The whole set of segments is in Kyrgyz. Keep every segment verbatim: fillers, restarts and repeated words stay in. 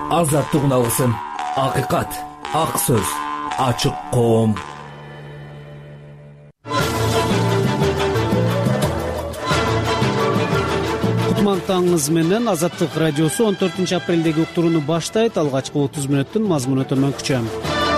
азаттык алсын. Акыйкат, ак сөз, ачык коом. Таңыңыз менен Азаттык радиосу он төртүнчү апрелдеги уктурууну баштайт. Алгачкы отуз мүнөттүн мазмуну төмөн күчөм.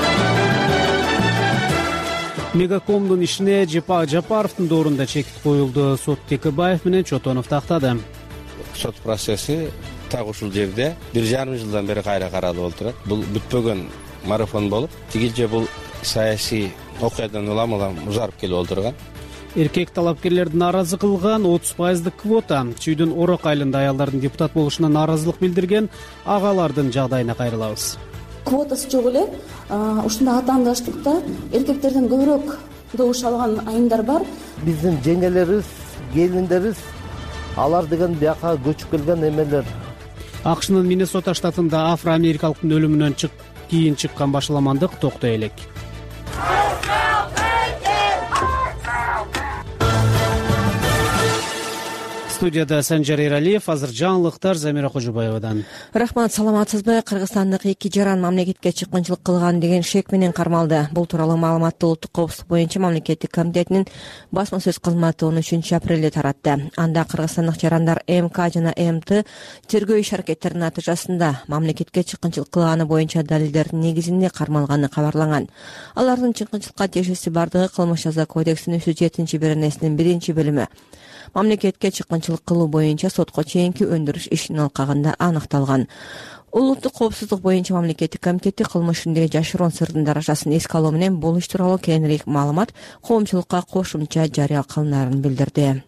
Мегакомдун ишине Жапа Жапаровдун доорунда чекит коюлду. Сот Текебаев менен Чотонов тактады. Сот процесси так ушул жерде бир жарым жылдан бери кайра каралып отурат. Бул бүтпөгөн марафон болуп, тигилже бул саясий окуядан улам улам узарып келип отурган. Эркек талапкерлерди нааразы кылган отуз пайыздык квота. Чүйдүн Орок айылында аялдардын депутат болушуна нааразылык билдирген агалардын жагдайына кайрылабыз. Квотасы жок эле. Ушундай атаандаштыкта эркектерден көбүрөөк добуш алган айымдар бар. Биздин жеңелерибиз, келиндерибиз алар деген бияка көчүп келген эмелер. АКШнын Миннесота штатында афро-америкалыктын өлүмүнөн кийин чыккан башаламандык токтой элек. Студияда Санжар Эралиев, азыр жаңылыктар Замира Кожобаевадан. Рахмат, саламатсызбы? Кыргызстандык эки жаран мамлекетке чыккынчылык кылган деген шек менен кармалды. Бул тууралуу маалыматты Улуттук коопсуздук боюнча мамлекеттик комитетинин басма сөз кызматы он үчүнчү апрелде таратты. Анда кыргызстандык жарандар МК жана МТ тергөө иш аракеттеринин натыйжасында мамлекетке чыккынчылык кылганы боюнча далилдердин негизинде кармалганы кабарланган. Алардын чыккынчылыкка тиешеси бардыгы Кылмыш жаза кодексинин үч жүз жетинчи беренесинин биринчи бөлүмү. Мамлекетке чыккынчылык кылуу боюнча сотко чейинки өндүрүш ишинин алкагында аныкталган. Улуттук коопсуздук боюнча мамлекеттик комитети кылмыш ишиндеги жашыруун сырдын даражасын эске алуу менен бул иш тууралуу кеңирээк маалымат коомчулукка кошумча жарыя кылынаарын билдирди.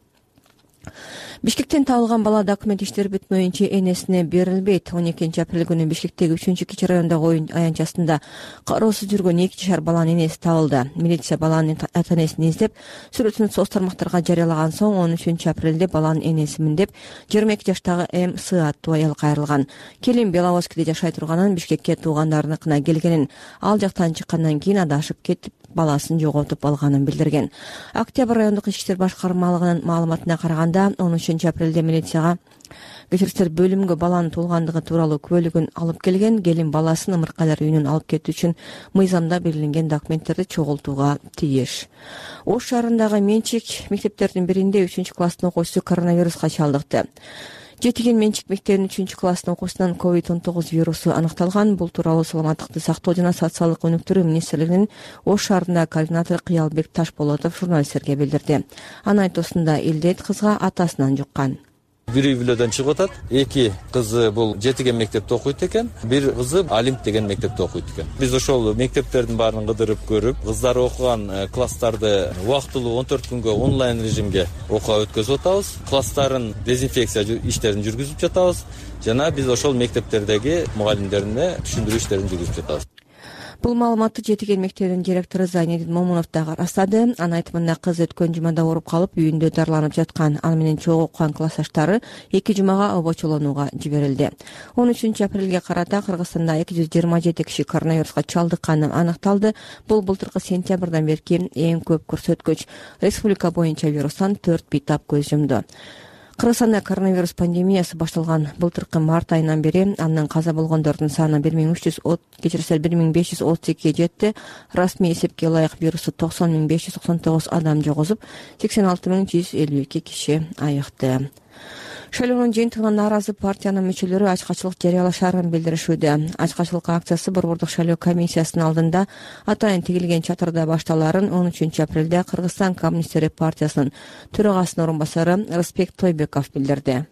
Бишкектен табылган бала документ иштери бүтмөйүнчө энесине берилбейт. он экинчи апрель күнү Бишкектеги үчүнчү кичи райондогу оюн аянтчасында кароосуз жүргөн эки жашар баланын энеси табылды. Милиция баланын ата-энесин издеп, сүрөтүн соц тармактарга жарыялаган соң он үчүнчү апрелде баланын энесимин деп жыйырма эки жаштагы М С аттуу аял кайрылган. Келин Беловодскийде жашай турганын, Бишкекке туугандарыныкына келгенин, ал жактан чыккандан кийин адашып кетип, баласын жоготуп алганын билдирген. Октябрь райондук ички иштер башкармалыгынын маалыматына караганда он үчүнчү апрелде милицияга кечирсиздер бөлүмгө баланын туулгандыгы тууралуу күбөлүгүн алып келген. Келин баласын ымыркайлар үйүнөн алып кетүү үчүн мыйзамда белгиленген документтерди чогултууга тийиш. Ош шаарындагы менчик мектептердин биринде үчүнчү класстын окуучусу коронавируска чалдыкты. Жетиген менчик мектебинин үчүнчү класстын окуучусунан ковид он тогуз вирусу аныкталган. Бул тууралуу Саламаттыкты сактоо жана социалдык өнүктүрүү министрлигинин Ош шаарындагы координатору Кыялбек Ташболотов журналисттерге билдирди. Анын айтуусунда илдет кызга атасынан жуккан. Бир үй бүлөдөн чыгып атат. Эки кызы бул жетиген мектепте окуйт экен, бир кызы Олимп деген мектепте окуйт экен. Биз ошол мектептердин баарын кыдырып көрүп, кыздар окуган класстарды убактылуу он төрт күнгө онлайн режимге окууга өткөзүп атабыз. Класстарын дезинфекция иштерин жүргүзүп жатабыз жана биз ошол мектептердеги мугалимдерине түшүндүрүү иштерин жүргүзүп жатабыз. Бул маалыматты Жетиген мектебинин директору Зайнедин Момунов да ырастады. Анын айтымында кыз өткөн жумада ооруп калып, үйүндө дарланып жаткан. Аны менен чогуу окуган классташтары эки жумага обочолонууга жиберилди. он үчүнчү апрелге карата Кыргызстанда эки жүз жыйырма жети киши коронавируска чалдыкканы аныкталды. Бул былтыркы сентябрдан берки эң көп көрсөткүч. Республика боюнча вирустан төрт бейтап көз жумду. Кыргызстанда коронавирус пандемиясы башталган былтыркы март айынан бери андан каза болгондордун саны бир миң үч жүз кечирсиздер бир миң беш жүз отуз экиге жетти. Расмий эсепке ылайык вирусу токсон миң беш жүз токсон тогуз адам жогозуп, сексен алты миң жүз элүү эки киши айыкты. Шайлоонун жыйынтыгына нааразы партиянын мүчөлөрү ачкачылык жарыялашаарын билдиришүүдө. Ачкачылык акциясы Борбордук шайлоо комиссиясынын алдында атайын тигилген чатырда башталаарын он үчүнчү апрелде Кыргызстан коммунисттери партиясынын төрагасынын орун басары Рысбек Тойбеков билдирди.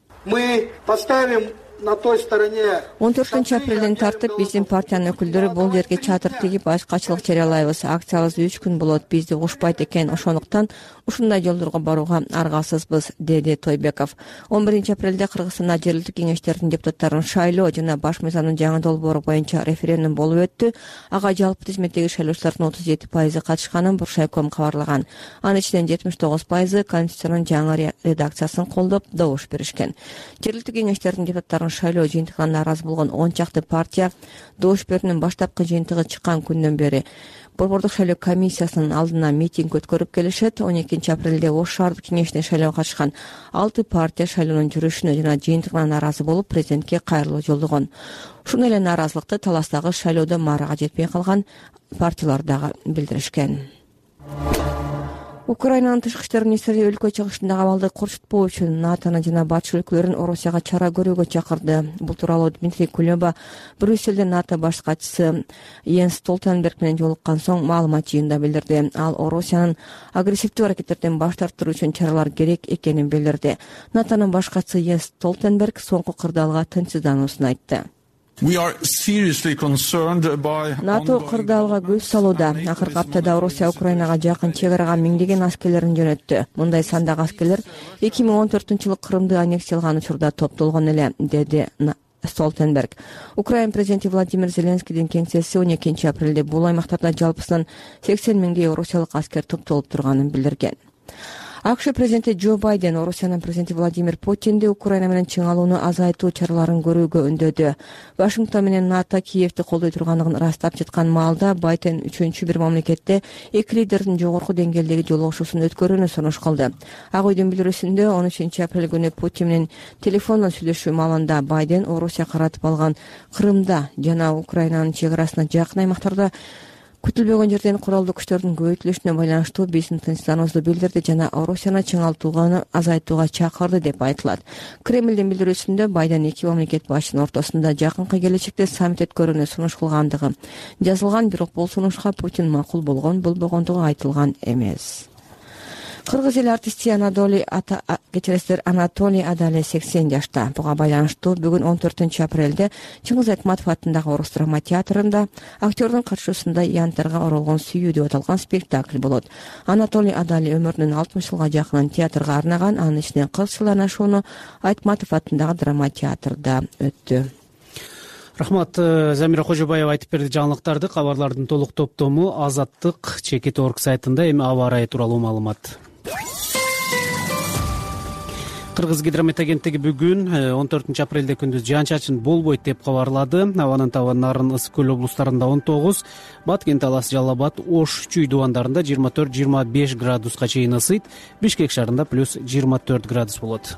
Мы поставим на той стороне. он төртүнчү апрелден тартып биздин партиянын өкүлдөрү бул жерге чатыр тигип ачкачылык жарыялайбыз. Акциябыз үч күн болот. Бизди ушпайт экен. Ошондуктан ушундай жолдорго барууга аргасызбыз, деди Тойбеков. он биринчи апрелде Кыргызстанда жергиликтик кеңештердин депутаттарын шайлоо жана баш мыйзамдын жаңы долбоору боюнча референдум болуп өттү. Ага жалпы тизметтеги шайлоочулардын отуз жети пайызы катышканын Буршайком кабарлаган. Анын ичинен жетимиш тогуз пайызы Конституциянын жаңы редакциясын колдоп добуш беришкен. Жергиликтик кеңештердин депутаттарын шайлоо жыйынтыгына нааразы болгон он чакты партия добуш берүүнүн баштапкы жыйынтыгы чыккан күндөн бери Борбордук шайлоо комиссиясынын алдына митинг өткөрүп келишет. он экинчи апрелде Ош шаардык кеңешине шайлоого катышкан алты партия шайлоонун жүрүшүнө жана жыйынтыгына нааразы болуп президентке кайрылуу жолдогон. Ушул эле нааразылыкты таластагы шайлоодо маарага жетпей калган партиялар дагы билдиришкен. Украинанын тышкы иштер министри өлкө чыгышындагы абалды курчутпоо үчүн НАТОну жана батыш өлкөлөрүн Орусияга чара көрүүгө чакырды. Бул тууралуу Дмитрий Кулеба Брюсселде НАТО баш катчысы Йенс Столтенберг менен жолуккан соң маалымат жыйында билдирди. Ал Орусиянын агрессивдүү аракеттерден баш тартуу үчүн чаралар керек экенин билдирди. НАТОнун баш катчысы Йенс Столтенберг соңку кырдаалга тынчсыздануусун айтты. НАТО кырдаалга көз салууда. Акыркы аптада Орусия Украинага жакын чек арага миңдеген аскерлерин жөнөттү. Мындай сандагы аскерлер эки миң он төртүнчү жылы Крымды аннексиялган учурда топтолгон эле, деди Столтенберг. Украин президенти Владимир Зеленскийдин кеңсеси он экинчи апрелде бул аймактарда жалпысынан сексен миңдей орусиялык аскер топтолуп турганын билдирген. АКШ президенти Джо Байден Орусиянын президенти Владимир Путинди Украина менен чыңалууну азайтуу чараларын көрүүгө үндөдү. Вашингтон менен НАТО Киевди колдой турганын ырастап жаткан маалда Байден үчүнчү бир мамлекетте эки лидердин жогорку деңгээлдеги жолугушуусун өткөрүүнү сунуш кылды. Ак үйдүн билдирүүсүндө он үчүнчү апрель күнү Путин менен телефондон сүйлөшүү маалында Байден Орусия каратып алган Крымда жана Украинанын чек арасына жакын аймактарда күтүлбөгөн жерден куралдуу күчтөрдүн көбөйтүлүшүнө байланыштуу биздин тынчсыздануубузду билдирди жана Орусияны чыңалтууга азайтууга чакырды деп айтылат. Кремлдин билдирүүсүндө Байден эки мамлекет башчынын ортосунда жакынкы келечекте саммит өткөрүүнү сунуш кылгандыгы жазылган, бирок бул сунушка Путин макул болгон болбогондугу айтылган эмес. Кыргыз эл артисти Анатолий кечиресиздер Анатолий Адали сексен жашта. Буга байланыштуу бүгүн он төртүнчү апрелде Чыңгыз Айтматов атындагы Орус драма театрында актёрдун катышуусунда янтарга оролгон сүйүү деп аталган спектакль болот. Анатолий Адали өмүрүнүн алтымыш жылга жакынын театрга арнаган, анын ичинен кырк жылдан ашууну Айтматов атындагы драма театрда өттү. Рахмат, Замира Кожобаева айтып берди жаңылыктарды. Кабарлардын толук топтому Азаттык чекит точка орг сайтында. Эми аба ырайы тууралуу маалымат. Кыргыз гидромет агенттиги бүгүн он төртүнчү апрелде күндүз жаан-чачын болбойт деп кабарлады. Абанын табы Нарын, Ысык көл облустарында он тогуз, Баткен, Талас, Жалал Абад, Ош, Чүй дубандарында жыйырма төрт жыйырма беш градуска чейин ысыйт. Бишкек шаарында плюс жыйырма төрт градус болот.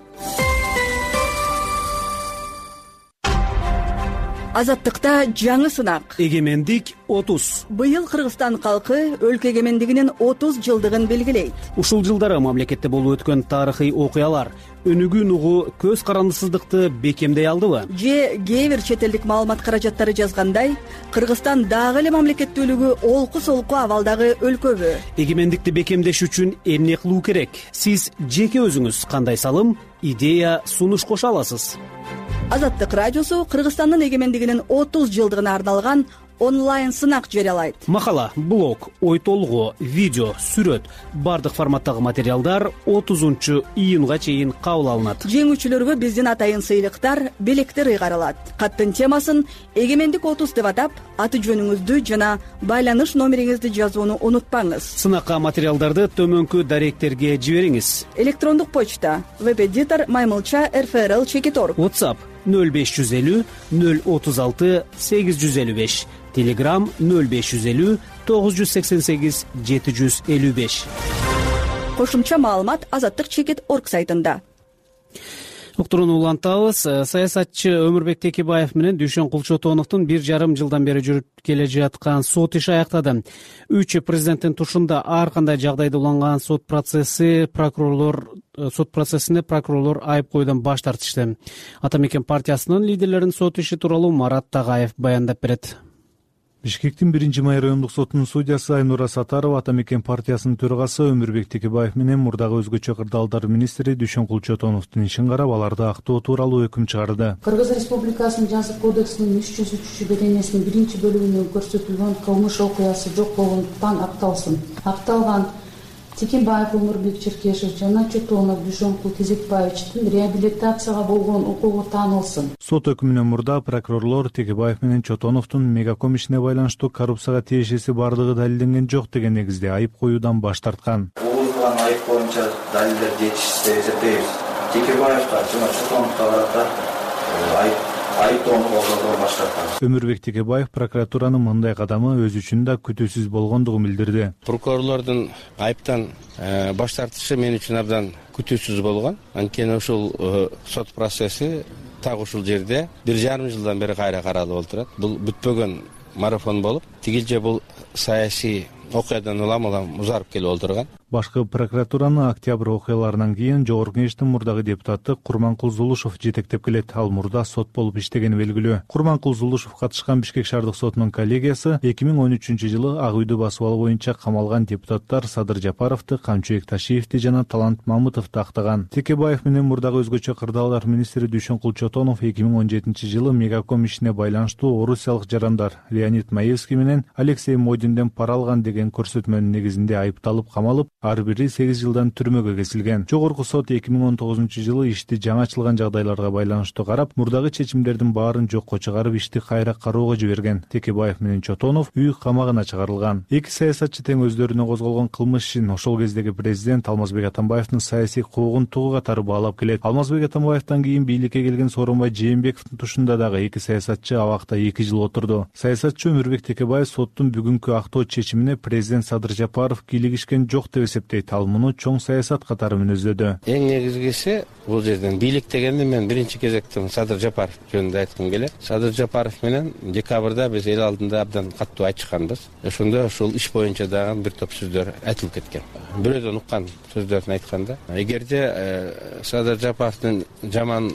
Азаттыкта жаңы сынак. Эгемендик отуз. Быйыл Кыргызстан калкы өлкө эгемендигинин отуз жылдыгын белгилейт. Ушул жылдары мамлекетте болуп өткөн тарыхый окуялар өнүгүүн угу көз карандысыздыкты бекемдей алдыбы? Же кээ бир чет элдик маалымат каражаттары жазгандай, Кыргызстан дагы эле мамлекеттүүлүгү олку-солку абалдагы өлкөбү? Эгемендикти бекемдеш үчүн эмне кылуу керек? Сиз жеке өзүңүз кандай салым, идея, сунуш кошо аласыз? Азаттык радиосу Кыргызстандын эгемендигинин отуз жылдыгына арналган онлайн сынак жарыялайт. Макала, блог, ой толгоо, видео, сүрөт, бардык форматтагы материалдар отузунчу июнга чейин кабыл алынат. Жеңүүчүлөргө биздин атайын сыйлыктар, белектер ыйгарылат. Каттын темасын эгемендик отуз деп атап, аты жөнүңүздү жана байланыш номериңизди жазууну унутпаңыз. Сынакка материалдарды төмөнкү даректерге жибериңиз. Электрондук почта веб-эдитор маймылча эр эф эр эл чекит точка орг. WhatsApp нөл беш жүз элүү нөл отуз алты сегиз жүз элүү беш. Telegram нөл беш жүз элүү тогуз жүз сексен сегиз жети жүз элүү беш. Кошумча маалымат Азаттык чекит точка орг сайтында. Уктурууну улантабыз. Саясатчы Өмүрбек Текебаев менен Дүйшөн Кулчотоновдун бир жарым жылдан бери жүрүп келе жаткан сот иши аяктады. Үч президенттин тушунда ар кандай жагдайда уланган сот процесси прокурорлор сот процессине прокурорлор айып коюудан баш тартышты. Ата Мекен партиясынын лидерлеринин сот иши тууралуу Марат Тагаев баяндап берет. Бишкектин биринчи май райондук сотунун судьясы Айнура Сатарова Ата Мекен партиясынын төрагасы Өмүрбек Текебаев менен мурдагы өзгөчө кырдаалдар министри Дүйшөн Кулчотоновдун ишин карап, аларды актоо тууралуу өкүм чыгарды. Кыргыз Республикасынын жазык кодексинин үч жүз үчүнчү беренесинин биринчи бөлүгүндө көрсөтүлгөн кылмыш окуясы жок болгондуктан акталсын. Акталган Текебаев Өмүрбек Черкешев жана Чотонов Дүйшөн Кезекбаевичтин реабилитацияга болгон укугу таанылсын. Сот өкүмүнөн мурда прокурорлор Текебаев менен Чотоновдун Мегаком ишине байланыштуу коррупцияга тиешеси бардыгы далилденген жок деген негизде айып коюудан баш тарткан. Угулган айып боюнча далилдер жетишсиз деп эсептейбиз. Текебаевга жана Чотоновго карата айып айыптоону колдоодон баш тарткан. Өмүрбек Текебаев прокуратуранын мындай кадамы өзү үчүн да күтүүсүз болгондугун билдирди. Прокурорлордун айыптан баш тартышы мен үчүн абдан күтүүсүз болгон. Анткени ушул сот процесси так ушул жерде бир жарым жылдан бери кайра каралып отурат. Бул бүтпөгөн марафон болуп, тигилже бул саясий окуядан улам улам узарып келип отурган. Башкы прокуратуранын октябрь окуяларынан кийин Жогорку Кеңештин мурдагы депутаты Курманкул Зулушев жетектеп келет. Ал мурда сот болуп иштегени белгилүү. Курманкул Зулушев катышкан Бишкек шаардык сотунун коллегиясы эки миң он үчүнчү жылы Ак үйдү басып алуу боюнча камалган депутаттар Садыр Жапаровду, Камчыбек Ташиевди жана Талант Мамытовду актаган. Текебаев менен мурдагы өзгөчө кырдаалдар министри Дүйшөнкул Чотонов эки миң он жетинчи жылы Мегаком ишине байланыштуу орусиялык жарандар Леонид Маевский менен Алексей Мойдинден пара алган деген көрсөтмөнүн негизинде айыпталып камалып, ар бири сегиз жылдан түрмөгө кесилген. Жогорку сот эки миң он тогузунчу жылы ишти жаңы ачылган жагдайларга байланыштуу карап, мурдагы чечимдердин баарын жокко чыгарып, ишти кайра кароого жиберген. Текебаев менен Чотонов үй камагына чыгарылган. Эки саясатчы тең өздөрүнө козголгон кылмыш ишин ошол кездеги президент Алмазбек Атамбаевдин саясий куугунтугу катары баалап келет. Алмазбек Атамбаевден кийин бийликке келген Сооронбай Жээнбековдун тушунда дагы эки саясатчы абакта эки жыл отурду. Саясатчы Өмүрбек Текебаев соттун бүгүнкү актоо чечимине президент Садыр Жапаров кийлигишкен жок деп эсептейт. Ал муну чоң саясат катары мүнөздөдү. Эң негизгиси бул жерден бийлик дегенде мен биринчи кезекте Садыр Жапаров жөнүндө айткым келет. Садыр Жапаров менен декабрда биз эл алдында абдан каттуу айтышканбыз. Ошондо ушул иш боюнча дагы бир топ сөздөр айтылып кеткен. Бирөөдөн уккан сөздөрүн айтканда, эгерде Садыр Жапаровдун жаман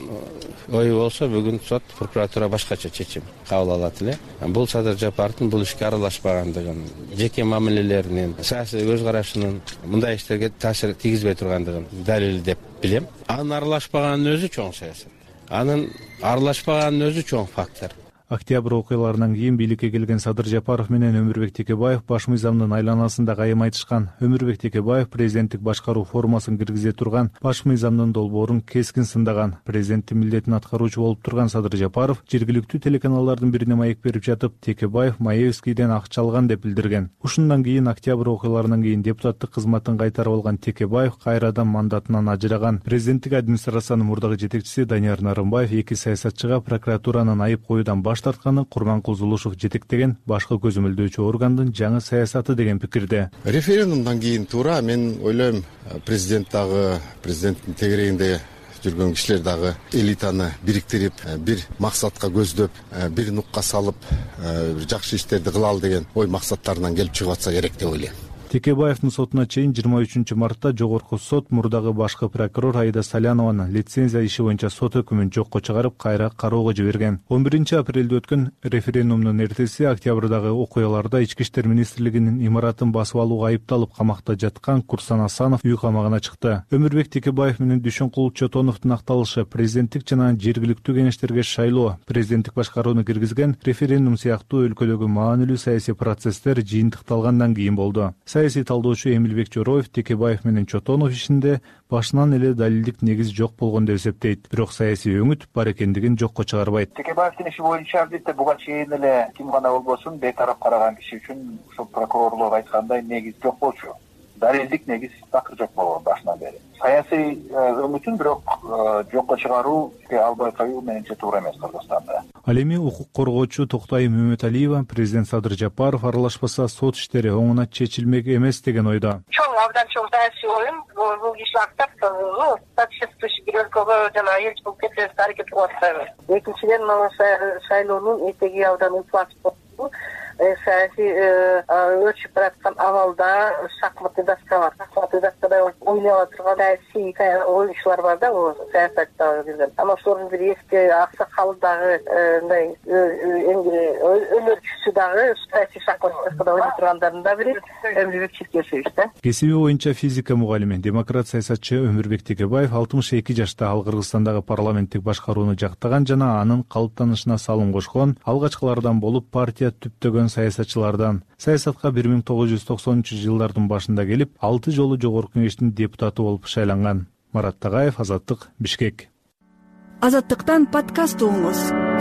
ою болсо, бүгүн сот, прокуратура башкача чечим кабыл алат эле. Бул Садыр Жапаровдун бул ишке аралашпагандыгын, жеке мамилелеринин, саясий көз карашынын мындай иштерге таасир тийгизбей тургандыгын далили деп билем. Анын аралашпаганын өзү чоң саясат. Анын аралашпаганын өзү чоң фактор. Октябрь окуяларынан кийин бийликке келген Садыр Жапаров менен Өмүрбек Текебаев баш мыйзамдын айланасында кайым айтышкан. Өмүрбек Текебаев президенттик башкаруу формасын киргизе турган баш мыйзамдын долбоорун кескин сындаган. Президенттин милдетин аткаруучу болуп турган Садыр Жапаров жергиликтүү телеканалдардын бирине маек берип жатып, Текебаев Маевскийден акча алган деп билдирген. Ушундан кийин октябрь окуяларынан кийин депутаттык кызматын кайтарып алган Текебаев кайрадан мандатынан ажыраган. Президенттик администрациянын мурдагы жетекчиси Данияр Нарымбаев эки саясатчыга прокуратуранын айып коюудан баш тартканы Курманкул Зулушев жетектеген башкы көзөмөлдөөчү органдын жаңы саясаты деген пикирде. Референдумдан кийин туура мен ойлойм, президент дагы, президенттин тегерегинде жүргөн кишилер дагы элитаны бириктирип, бир максатка көздөп, бир нукка салып, жакшы иштерди кылалы деген ой максаттарынан келип чыгып атса керек деп ойлойм. Текебаевдин сотуна чейин жыйырма үчүнчү мартта Жогорку сот мурдагы башкы прокурор Аида Салянованын лицензия иши боюнча сот өкүмүн жокко чыгарып, кайра кароого жиберген. он биринчи апрелде өткөн референдумдун эртеси октябрдагы окуяларда Ички иштер министрлигинин имаратын басып алууга айыпталып камакта жаткан Курсан Асанов үй камагына чыкты. Өмүрбек Текебаев менен Дүйшөнкул Чотоновдун акталышы президенттик жана жергиликтүү кеңештерге шайлоо, президенттик башкарууну киргизген референдум сыяктуу өлкөдөгү маанилүү саясий процесстер жыйынтыкталгандан кийин болду. Саясий талдоочу Эмилбек Жороев Текебаев менен Чотонов ишинде башынан эле далилдик негиз жок болгон деп эсептейт. Бирок саясий өңүт бар экендигин жокко чыгарбайт. Текебаевдин иши боюнча албетте буга чейин эле ким гана болбосун бейтарап караган киши үчүн ушул прокурорлор айткандай негиз жок болчу. Далилдик негиз такыр жок болгон башынан бери. Саясий өңүтүн бирок жокко чыгаруу албай коюу мененче туура эмес Кыргызстанда. Ал эми укук коргоочу Токтой Мөмөталиева президент Садыр Жапаров аралашпаса сот иштери оңуна чечилмек эмес деген ойдо. Чоң абдан чоң саясий оюн бул киши актап, ну, статистикасы бир өлкөгө жана элчи болуп кетет аракет кылып атпайбы. Экинчиден, шайлоонун этеги абдан упач болду. Саясий өрчүп бараткан абалда шахматный доска бар. Шахматный доскада ойлоп турган саясий оюнчулар бар да, бул саясатта жүргөн. Ана ошолордун бир эски аксакалы дагы мындай өнөрчүсү дагы саясий шахматный доскада ойной тургандардын да бири Өмүрбек Чиркешевич да. Кесиби боюнча физика мугалими, демократ саясатчы Өмүрбек Текебаев алтымыш эки жашта. Ал Кыргызстандагы парламенттик башкарууну жактаган жана анын калыптанышына салым кошкон алгачкылардан болуп партия түптөгөн саясатчылардан. Саясатка бир миң тогуз жүз токсонунчу жылдардын башында келип, алты жолу Жогорку Кеңештин депутаты болуп шайланган. Марат Тагаев, Азаттык, Бишкек. Азаттыктан подкаст угуңуз.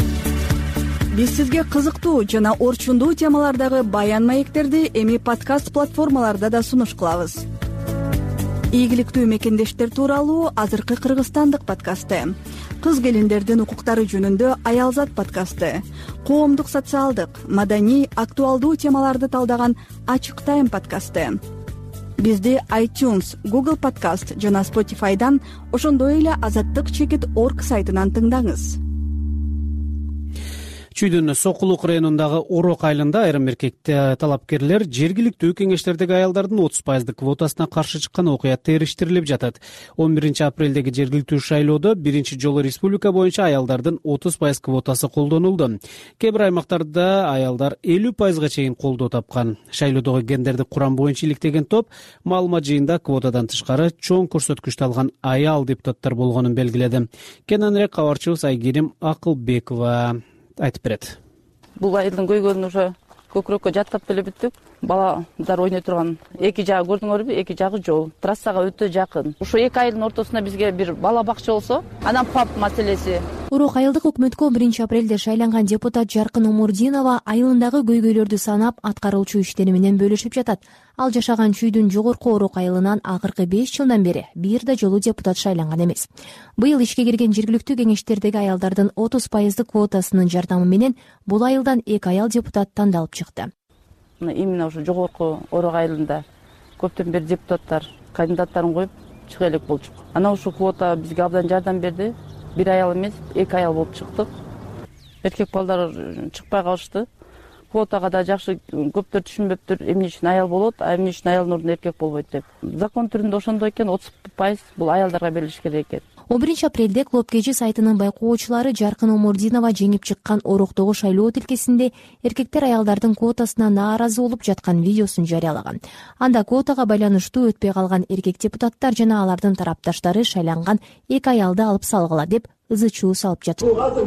Биз сизге кызыктуу жана орчундуу темалардагы баян маектерди эми подкаст платформаларда да сунуш кылабыз. Ийгиликтүү мекендештер тууралуу азыркы Кыргызстандык подкасты. кыз келиндердин укуктары жөнүндө Аялзат подкасты, коомдук, социалдык, маданий, актуалдуу темаларды талдаган Ачык Тайм подкасты. Бизди iTunes, Google Podcast жана Spotify'дан, ошондой эле азаттык чекит орг сайтынан тыңдаңыз. Чүйдүн Сокулук районундагы Орок айылында айрым эркек талапкерлер жергиликтүү кеңештердеги аялдардын отуз пайыздык квотасына каршы чыккан окуя териштирилип жатат. он биринчи апрелдеги жергиликтүү шайлоодо биринчи жолу республика боюнча аялдардын отуз пайыз квотасы колдонулду. Кээ бир аймактарда аялдар элүү пайызга чейин колдоо тапкан. Шайлоодогу гендердик курам боюнча иликтеген топ маалымат жыйында квотадан тышкары чоң көрсөткүчтү алган аял депутаттар болгонун белгиледи. Кененирээк кабарчыбыз Айгерим Акылбекова айтып берет. Бул айылдын көйгөнүн уже көкүрөккө жаттап деле бүттүк. Баладар ойной турган эки жагы көрдүңөрбү? Эки жагы жол. Трассага өтө жакын. Ошо эки айылдын ортосунда бизге бир бала бакча болсо, анан пап маселеси. Орок айылдык өкмөткө он биринчи апрелде шайланган депутат Жаркын Омурдинова айылындагы көйгөйлөрдү санап, аткаруучу иштери менен бөлүшүп жатат. Ал жашаган чүйдүн жогорку Орок айылынан акыркы беш жылдан бери бир да жолу депутат шайланган эмес. Быйыл ишке кирген жергиликтүү кеңештердеги аялдардын отуз пайыздык квотасынын жардамы менен бул айылдан эки аял депутат тандалып чыкты. Именно ушу жогорку Орок айылында көптөн бери депутаттар кандидаттарын коюп чыга элек болчук. Анан ушул квота бизге абдан жардам берди. Бир аял эмес, эки аял болуп чыктык. Эркек балдар чыкпай калышты. Квотага да жакшы көптөр түшүнбөптүр, эмне үчүн аял болот, эмне үчүн аялдын ордуна эркек болбойт деп. Закон түрүндө ошондой экен, отуз пайыз бул аялдарга берилиш керек экен. он биринчи апрелде Клоп Кежи сайтынын байкоочулары Жаркын Омурдинова жеңип чыккан Ороктогу шайлоо тилкесинде эркектер аялдардын квотасына нааразы болуп жаткан видеосун жарыялаган. Анда квотага байланыштуу өтпөй калган эркек депутаттар жана алардын тарапташтары шайланган эки аялды алып салгыла деп ызы чуу салып жатат.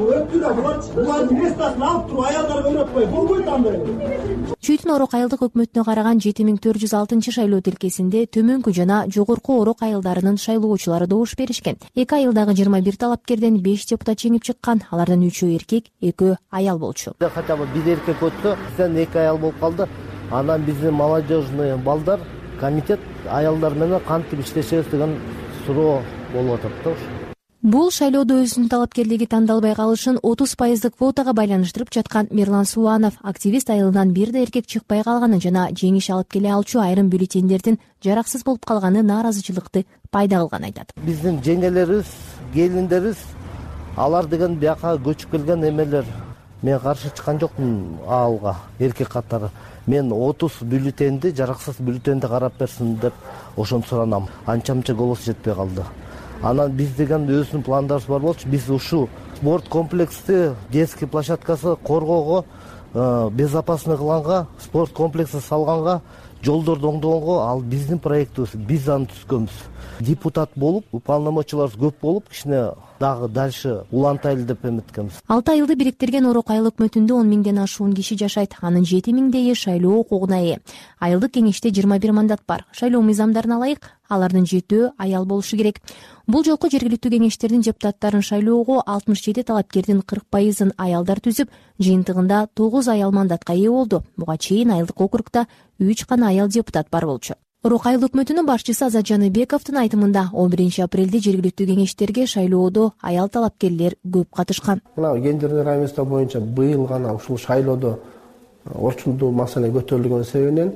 Чүйдүн Орок айылдык өкмөтүнө караган жети миң төрт жүз алтынчы шайлоо тилкесинде төмөнкү жана жогорку Орок айылдарынын шайлоочулары добуш беришкен. Эки айылдагы жыйырма бир талапкерден беш депутат жеңип чыккан, алардын үчөө эркек, экөө аял болчу. Хотя бы бир эркек өттү, бизден эки аял болуп калды. Анан биздин молодежный балдар комитет аялдар менен кантип иштешебиз деген суроо болуп атат. Бул шайлоодо өзүнүн талапкерлиги тандалбай калышын отуз пайыздык квотага байланыштырып жаткан Мирлан Суанов активист айылынан бир да эркек чыкпай калганын жана жеңиш алып келе алчу айрым бюллетендердин жараксыз болуп калганы нааразычылыкты пайда кылганын айтат. Биздин жеңелерибиз, келиндерибиз, алар деген бияка көчүп келген эмелер. Мен каршы чыккан жокмун аалга, эркек катары. Мен отуз бюллетенди, жараксыз бюллетенди карап берсин деп ошону суранам. Анча-мынча голос жетпей калды. Анан биз деген өзүнүн пландарыбыз бар болчу. Биз ушул спорт комплексти, детский площадкасы коргоого, безопасный кылганга, спорт комплекси салганга, жолдорду оңдогонго ал биздин проектибиз. Биз аны түзгөнбүз. Депутат болуп, уполномоченныйлар көп болуп, кичине дагы дальше улантайлы деп эметкенбиз. Алты айылды бириктирген Орок айыл өкмөтүндө он миңден ашуун киши жашайт. Анын жети миңдейи шайлоо укугуна ээ. Айылдык кеңеште жыйырма бир мандат бар. Шайлоо мыйзамдарын алайык, алардын жетөө аял болушу керек. Бул жолку жергиликтүү кеңештердин депутаттарын шайлоого алтымыш жети талапкердин кырк пайызын аялдар түзүп, жыйынтыгында тогуз аял мандатка ээ болду. Буга чейин айылдык округда үч гана аял депутат бар болчу. Орок айыл өкмөтүнүн башчысы Азат Жаныбековдун айтымында он биринчи апрелде жергиликтүү кеңештерге шайлоодо аял талапкерлер көп катышкан. Мына гендердик равенство боюнча быйыл гана ушул шайлоодо орчундуу маселе көтөрүлгөн себебинен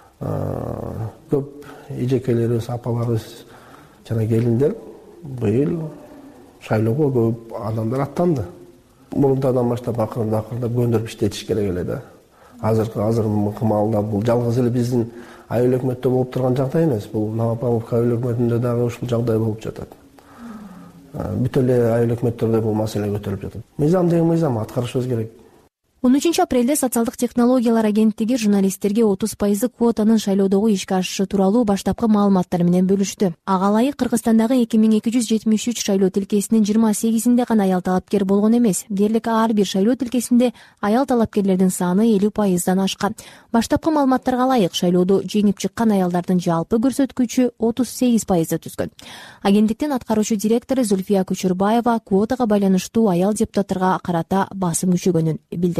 көп эжекелерибиз, апаларыбыз жана келиндер быйыл шайлоого көп адамдар аттанды. Мурунтадан баштап акырында акырында көндүрүп иштетиш керек эле да. Азыркы азыркы маалда бул жалгыз эле биздин айыл өкмөттө болуп турган жагдай эмес. Бул Новопавловка айыл өкмөтүндө дагы ушул жагдай болуп жатат. Бүт эле айыл өкмөттөрдө бул маселе көтөрүлүп жатат. Мыйзам деген мыйзам, аткарышыбыз керек. он үчүнчү апрелде социалдык технологиялар агенттиги журналисттерге отуз пайыздык квотанын шайлоодогу ишке ашышы тууралуу баштапкы маалыматтар менен бөлүштү. Ага ылайык Кыргызстандагы эки миң эки жүз жетимиш үч шайлоо тилкесинин жыйырма сегизинде гана аял талапкер болгон эмес. Дерлик ар бир шайлоо тилкесинде аял талапкерлердин саны элүү пайыздан ашкан. Баштапкы маалыматтарга ылайык шайлоодо жеңип чыккан аялдардын жалпы көрсөткүчү отуз сегиз пайызды түзгөн. Агенттиктин аткаруучу директору Зульфия Күчүрбаева квотага байланыштуу аял депутаттарга карата басым күчөгөнүн билдирди.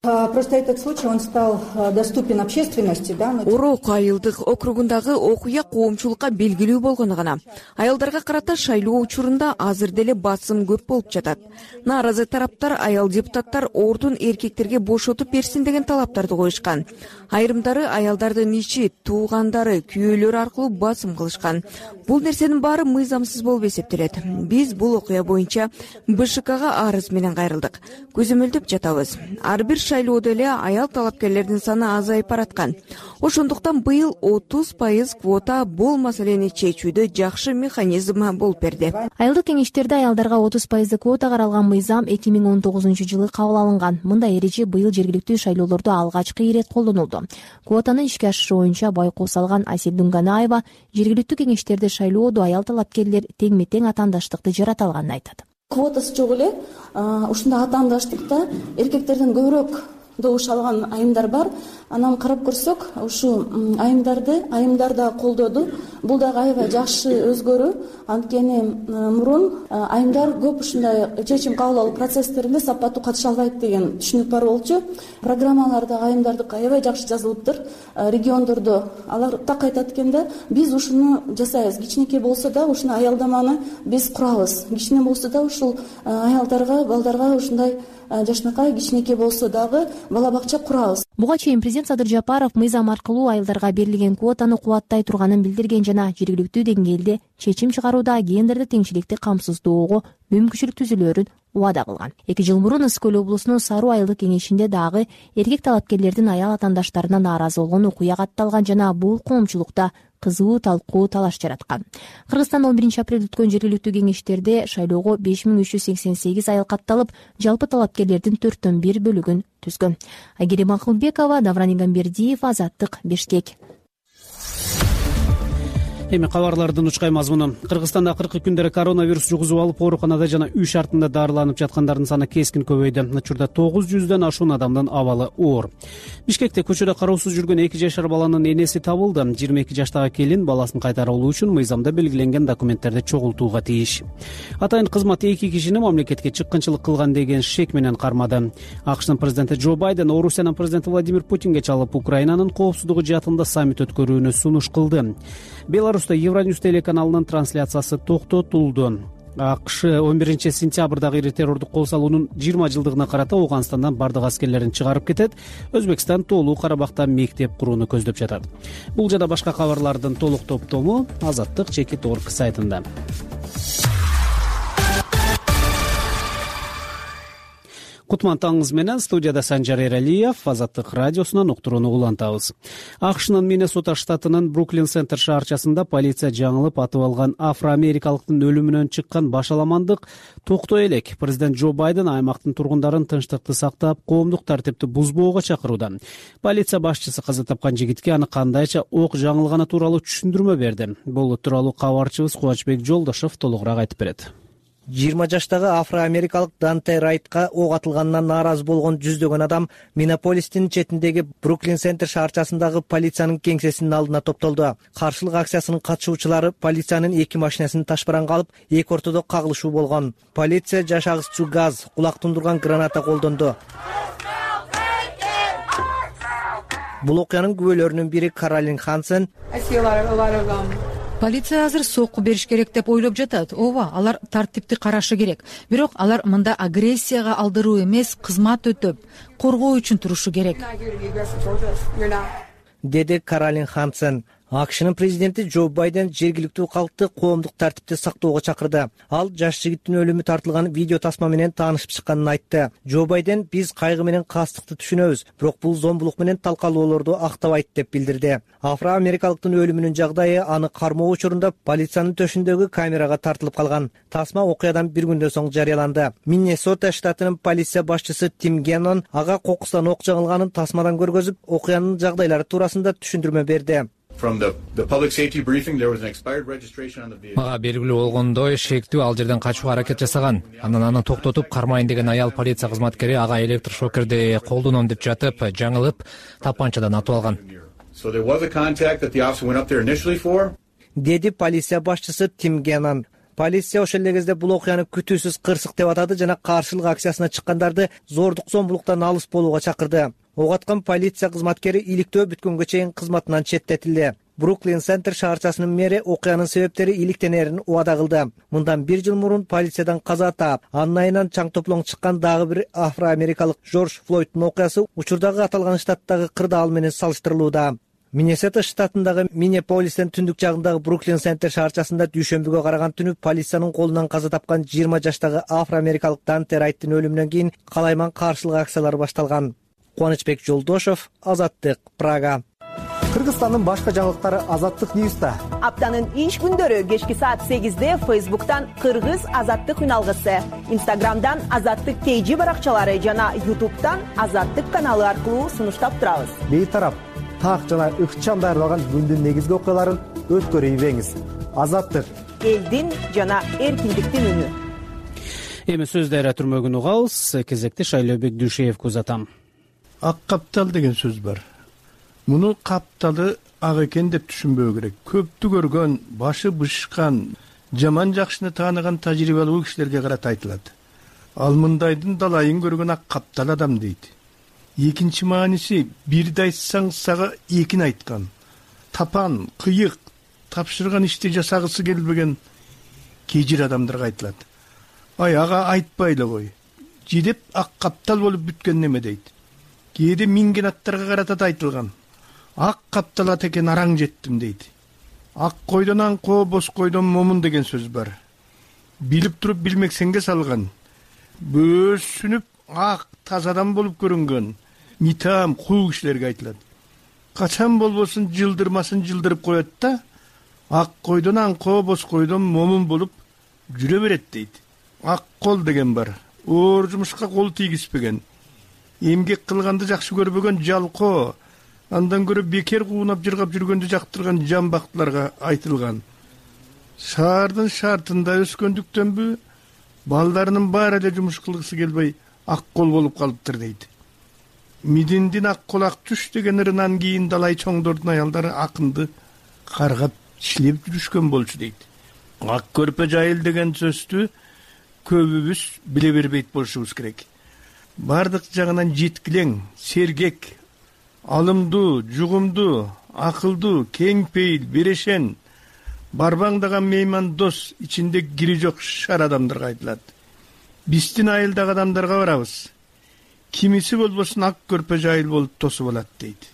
Просто этот случай, он стал доступен общественности, да? Орок айылдык округундагы окуя коомчулукка белгилүү болгону гана. Аялдарга карата шайлоо учурунда азыр деле басым көп болуп жатат. Нааразы тараптар аял депутаттар ордун эркектерге бошотуп берсин деген талаптарды коюшкан. Айрымдары аялдардын ичи, туугандары, күйөөлөрү аркылуу басым кылышкан. Бул нерсенин баары мыйзамсыз болуп эсептелет. Биз бул окуя боюнча Бэ Ш Кга арыз менен кайрылдык. Көзөмөлдөп жатабыз. Ар бир шайлоодо эле аял талапкерлердин саны азайып бараткан. Ошондуктан быйыл отуз пайыз квота бул маселени чечүүдө жакшы механизм болуп берди. Айылдык кеңештерде аялдарга отуз пайыздык квота каралган мыйзам эки миң он тогузунчу жылы кабыл алынган. Мындай эреже быйыл жергиликтүү шайлоолордо алгачкы ирет колдонулду. Квотаны ишке ашыруу боюнча байкоо салган Асель Дунганаева жергиликтүү кеңештерде шайлоодо аял талапкерлер теңме-тең атаандаштыкты жарата алганын айтат. Квотасы жок эле ушундай атаандаштыкта эркектерден көбүрөөк добуш алган айымдар бар. Анан карап көрсөк, ушу айымдарды айымдар да колдоду. Бул дагы аябай жакшы өзгөрүү. Анткени мурун айымдар көп ушундай чечим кабыл алуу процесстеринде сапаттуу катыша албайт деген түшүнүк бар болчу. Программаларда айымдардыкы аябай жакшы жазылыптыр. Региондордо алар так айтат экен-да, биз ушуну жасайбыз. Кичинекей болсо да ушуну аялдаманы биз курабыз. Кичине болсо да ушул аялдарга, балдарга ушундай жашынакай кичинекей болсо дагы бала бакча курабыз. Буга чейин президент Садыр Жапаров мыйзам аркылуу айылдарга берилген квотаны кубаттай турганын билдирген жана жергиликтүү деңгээлде чечим чыгарууда гендердик теңчиликти камсыздоого мүмкүнчүлүк түзүлөөрүн убада кылган. Эки жыл мурун Ысык көл облусунун Саруу айылдык кеңешинде дагы эркек талапкерлердин аял атаандаштарына нааразы болгон окуя катталган жана бул коомчулукта кызуу талкуу талаш жараткан. Кыргызстанда он биринчи апрелде өткөн жергиликтүү кеңештерде шайлоого беш миң үч жүз сексен сегиз айыл катталып, жалпы талапкерлердин төрттөн бир бөлүгүн түзгөн. Айгерим Акылбекова, Давран Игамбердиев, Азаттык, Бишкек. Эми кабарлардын учкай мазмуну. Кыргызстанда акыркы күндөрү коронавирус жугузуп алып, ооруканада жана үй шартында дарыланып жаткандардын саны кескин көбөйдү. Учурда тогуз жүздөн ашуун адамдын абалы оор. Бишкекте көчөдө кароосуз жүргөн эки жашар баланын энеси табылды. жыйырма эки жаштагы келин баласын кайтарып алуу үчүн мыйзамда белгиленген документтерди чогултууга тийиш. Атайын кызмат эки кишини мамлекетке чыккынчылык кылган деген шек менен кармады. АКШтын президенти Джо Байден Орусиянын президенти Владимир Путинге чалып, Украинанын коопсуздугу жаатында саммит өткөрүүнү сунуш кылды. Беларуста Евроньюз телеканалынын трансляциясы токтотулду. АКШ он биринчи сентябрдагы ири террордук кол салуунун жыйырма жылдыгына карата Ауганстандан бардык аскерлерин чыгарып кетет. Өзбекстан Тоолуу Карабакта мектеп курууну көздөп жатат. Бул жана башка кабарлардын толук топтому Азаттык чекит точка орг сайтында. Кутман таңыңыз менен студияда Санжар Эралиев, Азаттык радиосунан уктурууну улантабыз. АКШнын Миннесота штатынын Бруклин Центр шаарчасында полиция жаңылып атып алган афроамерикалыктын өлүмүнөн чыккан башаламандык токтой элек. Президент Джо Байден аймактын тургундарын тынчтыкты сактап, коомдук тартипти бузбоого чакырууда. Полиция башчысы каза тапкан жигитке аны кандайча ок жаңылганы тууралуу түшүндүрмө берди. Бул тууралуу кабарчыбыз Кубачбек Жолдошов толугураак айтып берет. жыйырма жаштагы афроамерикалык Данте Райтка ок атылганынан нааразы болгон жүздөгөн адам Миннеаполистин четиндеги Бруклин Центр шаарчасындагы полициянын кеңсесинин алдына топтолду. Каршылык акциясынын катышуучулары полициянын эки машинасын ташбаранга алып, эки ортодо кагылышуу болгон. Полиция жашагыччу газ, кулак тундурган граната колдонду. Бул окуянын күбөлөрүнүн бири Каролин Хансен. Полиция азыр сокку бериш керек деп ойлоп жатат. Ооба, алар тартипти карашы керек. Бирок алар мында агрессияга алдыруу эмес, кызмат өтөп, коргоо үчүн турушу керек. Деди Каролин Хансен. АКШнын президенти Джо Байден жергиликтүү калкты коомдук тартипти сактоого чакырды. Ал жаш жигиттин өлүмү тартылган видео тасма менен таанышып чыкканын айтты. Джо Байден биз кайгы менен кастыкты түшүнөбүз, бирок бул зомбулук менен талкалоолорду актабайт деп билдирди. Афроамерикалыктын өлүмүнүн жагдайы аны кармоо учурунда полициянын төшүндөгү камерага тартылып калган. Тасма окуядан бир күндөн соң жарыяланды. Миннесота штатынын полиция башчысы Тим Геннон ага кокустан ок жагылганын тасмадан көргөзүп, окуянын жагдайлары туурасында түшүндүрмө берди. Мага белгилүү болгондой, шектүү ал жерден качууга аракет жасаган. Анан аны токтотуп, кармайын деген аял полиция кызматкери ага электрошокерди колдоном деп жатып, жаңылып, тапанчадан атып алган. Деди полиция башчысы Тим Геннон. Полиция ошол эле кезде бул окуяны күтүүсүз кырсык деп атады жана каршылык акциясына чыккандарды зордук зомбулуктан алыс болууга чакырды. Ок аткан полиция кызматкери иликтөө бүткөнгө чейин кызматынан четтетилди. Бруклин Центр шаарчасынын мэри окуянын себептери иликтенерин убада кылды. Мындан бир жыл мурун полициядан каза таап, анын айынан чаң топлоң чыккан дагы бир афроамерикалык Жорж Флойдтун окуясы учурдагы аталган штаттагы кырдаал менен салыштырылууда. Миннесота штатындагы Миннеаполистен түндүк жагындагы Бруклин Центр шаарчасында дүйшөмбүгө караган түнү полициянын колунан каза тапкан жыйырма жаштагы афроамерикалык Данте Райттын өлүмүнөн кийин калайман каршылык акциялары башталган. Кубанычбек Жолдошов, Азаттык, Прага. Кыргызстандын башка жаңылыктары Азаттык Ньюста. Аптанын иш күндөрү кечки саат сегизде Фейсбуктан Кыргыз Азаттык үналгысы, Инстаграмдан Азаттык Кейжи баракчалары жана Ютубтан Азаттык каналы аркылуу сунуштап турабыз. Бейтарап, так жана ыкчам даярдалган күндүн негизги окуяларын өткөрүп ийбеңиз. Азаттык элдин жана эркиндиктин үнү. Эми сөз дайра түрмөгүн угабыз. Кезекти Шайлообек Дүйшеевге узатам. Ак каптал деген сөз бар. Муну капталы ак экен деп түшүнбөө керек. Көптү көргөн, башы бышкан, жаман жакшыны тааныган тажрыйбалуу кишилерге карата айтылат. Ал мындайдын далайын көргөн ак каптал адам дейт. Экинчи мааниси бирди айтсаң сага экин айткан. Тапан, кыйык, тапшырган ишти жасагысы келбеген кежир адамдарга айтылат. Ай ага айтпай эле кой. Жидеп ак каптал болуп бүткөн неме дейт. Кээде минген аттарга карата да айтылган. Ак каптал ат экен араң жеттим дейт. Ак койдон аңко, бос койдон момун деген сөз бар. Билип туруп билмексенге салган. Бөөсүнүп ак тазадан болуп көрүнгөн митам куу кишилерге айтылат. Качан болбосун жылдырмасын жылдырып коет да, ак койдон аңко, бос койдон момун болуп жүрө берет дейт. Ак кол деген бар. Оор жумушка кол тийгизбеген. Эмгек кылганды жакшы көрбөгөн жалко, андан көрө бекер куунап жыргап жүргөндү жактырган жамбактыларга айтылган. Шаардын шартында өскөндүктөнбү, балдарынын баары эле жумуш кылгысы келбей ак кол болуп калыптыр дейт. Мидиндин ак колак түш деген ырынан кийин далай чоңдордун аялдары акынды каргап иштеп жүрүшкөн болчу дейт. Ак көрпө жайыл деген сөздү көбүбүз биле бербейт болушубуз керек. Бардык жагынан жеткилең, сергек, алымдуу, жугумдуу, акылдуу, кең пейил, берешен, барбаңдаган мейман дос, ичинде кири жок шар адамдарга айтылат. Биздин айылдагы адамдарга барабыз. Кимиси болбосун ак көрпө жайыл болуп тосуп алат дейт.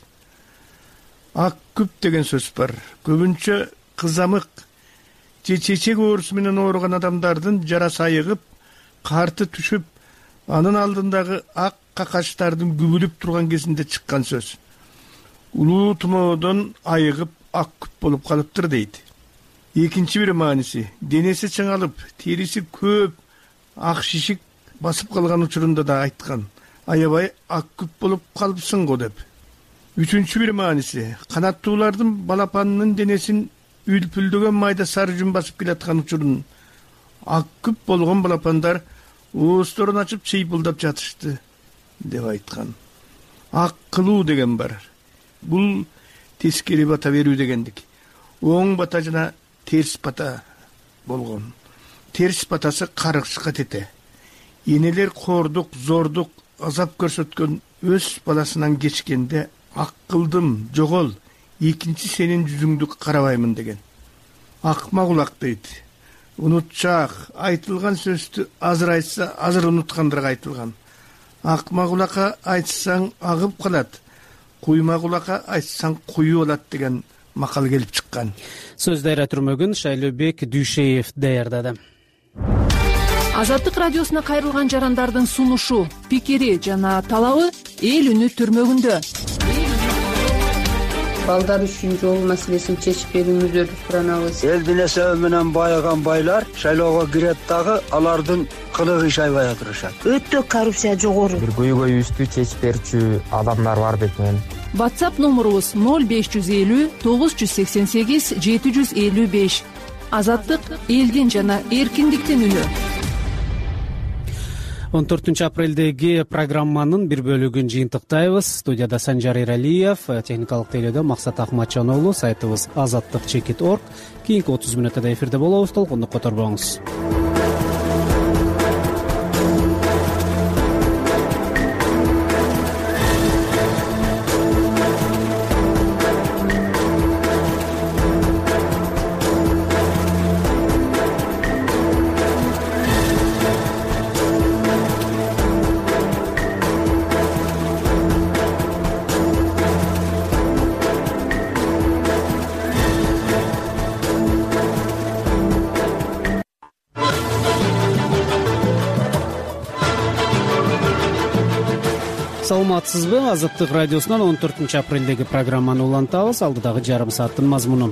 Ак күп деген сөз бар. Көбүнчө кызамык, чечек оорусу менен ооруган адамдардын жарасы айыгып, карты түшүп, анын алдындагы ак какачтардын күбүлүп турган кезинде чыккан сөз. Улуу тумоодон айыгып ак күп болуп калыптыр дейт. Экинчи бир мааниси, денеси чыңалып, териси көп ак шишик басып калган учурунда да айткан. Аябай ак күп болуп калыпсың го деп. Үчүнчү бир мааниси, канаттуулардын балапанынын денесин үлпүлдөгөн майда сары жүн басып келаткан учурун ак күп болгон балапандар ооздорун ачып чыйпылдап жатышты деп айткан. Ак кылуу деген бар. Бул тескери бата берүү дегендик. Оң бата жана терс бата болгон. Терс батасы каргышка тете. Энелер кордук, зордук, азап көрсөткөн өз баласынан кечкенде ак кылдым, жогол, экинчи сенин жүзүңдү карабаймын деген. Акмак улак дейт. Унутчак, айтылган сөздү азыр айтса, азыр унуткандарга айтылган. Акмак улакка айтсаң агып калат, куймак улакка айтсаң куюп алат деген макал келип чыккан. Сөз дайра түрмөгүн Шайлообек Дүйшеев даярдады. Азаттык радиосуна кайрылган жарандардын сунушу, пикири жана талабы эл үнү түрмөгүндө. Балдар үчүн жол маселесин чечип берүүңүздү суранабыз. Элдин эсеби менен байыган байлар шайлоого кирет дагы алардын кылыгы иш айбай отурушат. Өтө коррупция жогору. Бир көйгөйүбүздү чечип берчү адамдар бар бекен. WhatsApp номурубуз ноль беш жүз элүү тогуз жүз сексен сегиз жети жүз элүү беш. Азаттык элдин жана эркиндиктин үнү. он төртүнчү апрелдеги программанын бир бөлүгүн жыйынтыктайбыз. Студияда Санжар Эралиев, техникалык тейлөөдө Максат Акматжан уулу. Сайтыбыз азаттык чекит точка орг. Кийинки отуз мүнөттө эфирде болобуз. Толкундукка которбоңуз. Саламатсызбы? Азаттык радиосунан он төртүнчү апрелдеги программаны улантабыз. Алдыдагы жарым сааттын мазмуну.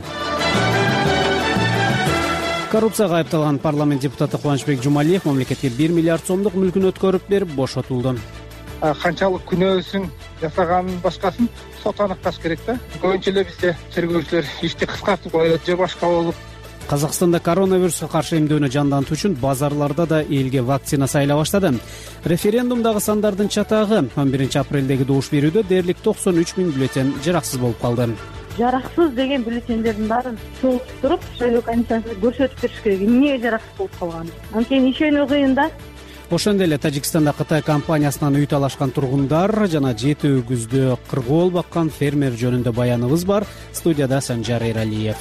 Коррупцияга айыпталган парламент депутаты Кубанычбек Жумалиев мамлекетке бир миллиард сомдук мүлкүн өткөрүп берип бошотулду. Канчалык күнөөсүн жасаганын башкасын сот аныкташ керек да. Көбүнчө эле бизде тергөөчүлөр ишти кыскартып коет же башка болуп. Казакстанда коронавируска каршы эмдөөнү жандантуу үчүн базарларда да элге вакцина сайыла баштады. Референдумдагы сандардын чатагы он биринчи апрелдеги добуш берүүдө дээрлик токсон үч миң бюллетень жараксыз болуп калды. Жараксыз деген бюллетендердин баарын чогултуруп шайлоо комиссиясына көрсөтүп бериш керек. Эмне жараксыз болуп калган? Анткени ишенүү кыйын да. Ошондой эле Тажикстанда Кытай компаниясынан үй талашкан тургундар жана жети өгүздү кыргоол баккан фермер жөнүндө баяныбыз бар. Студияда Санжар Эралиев.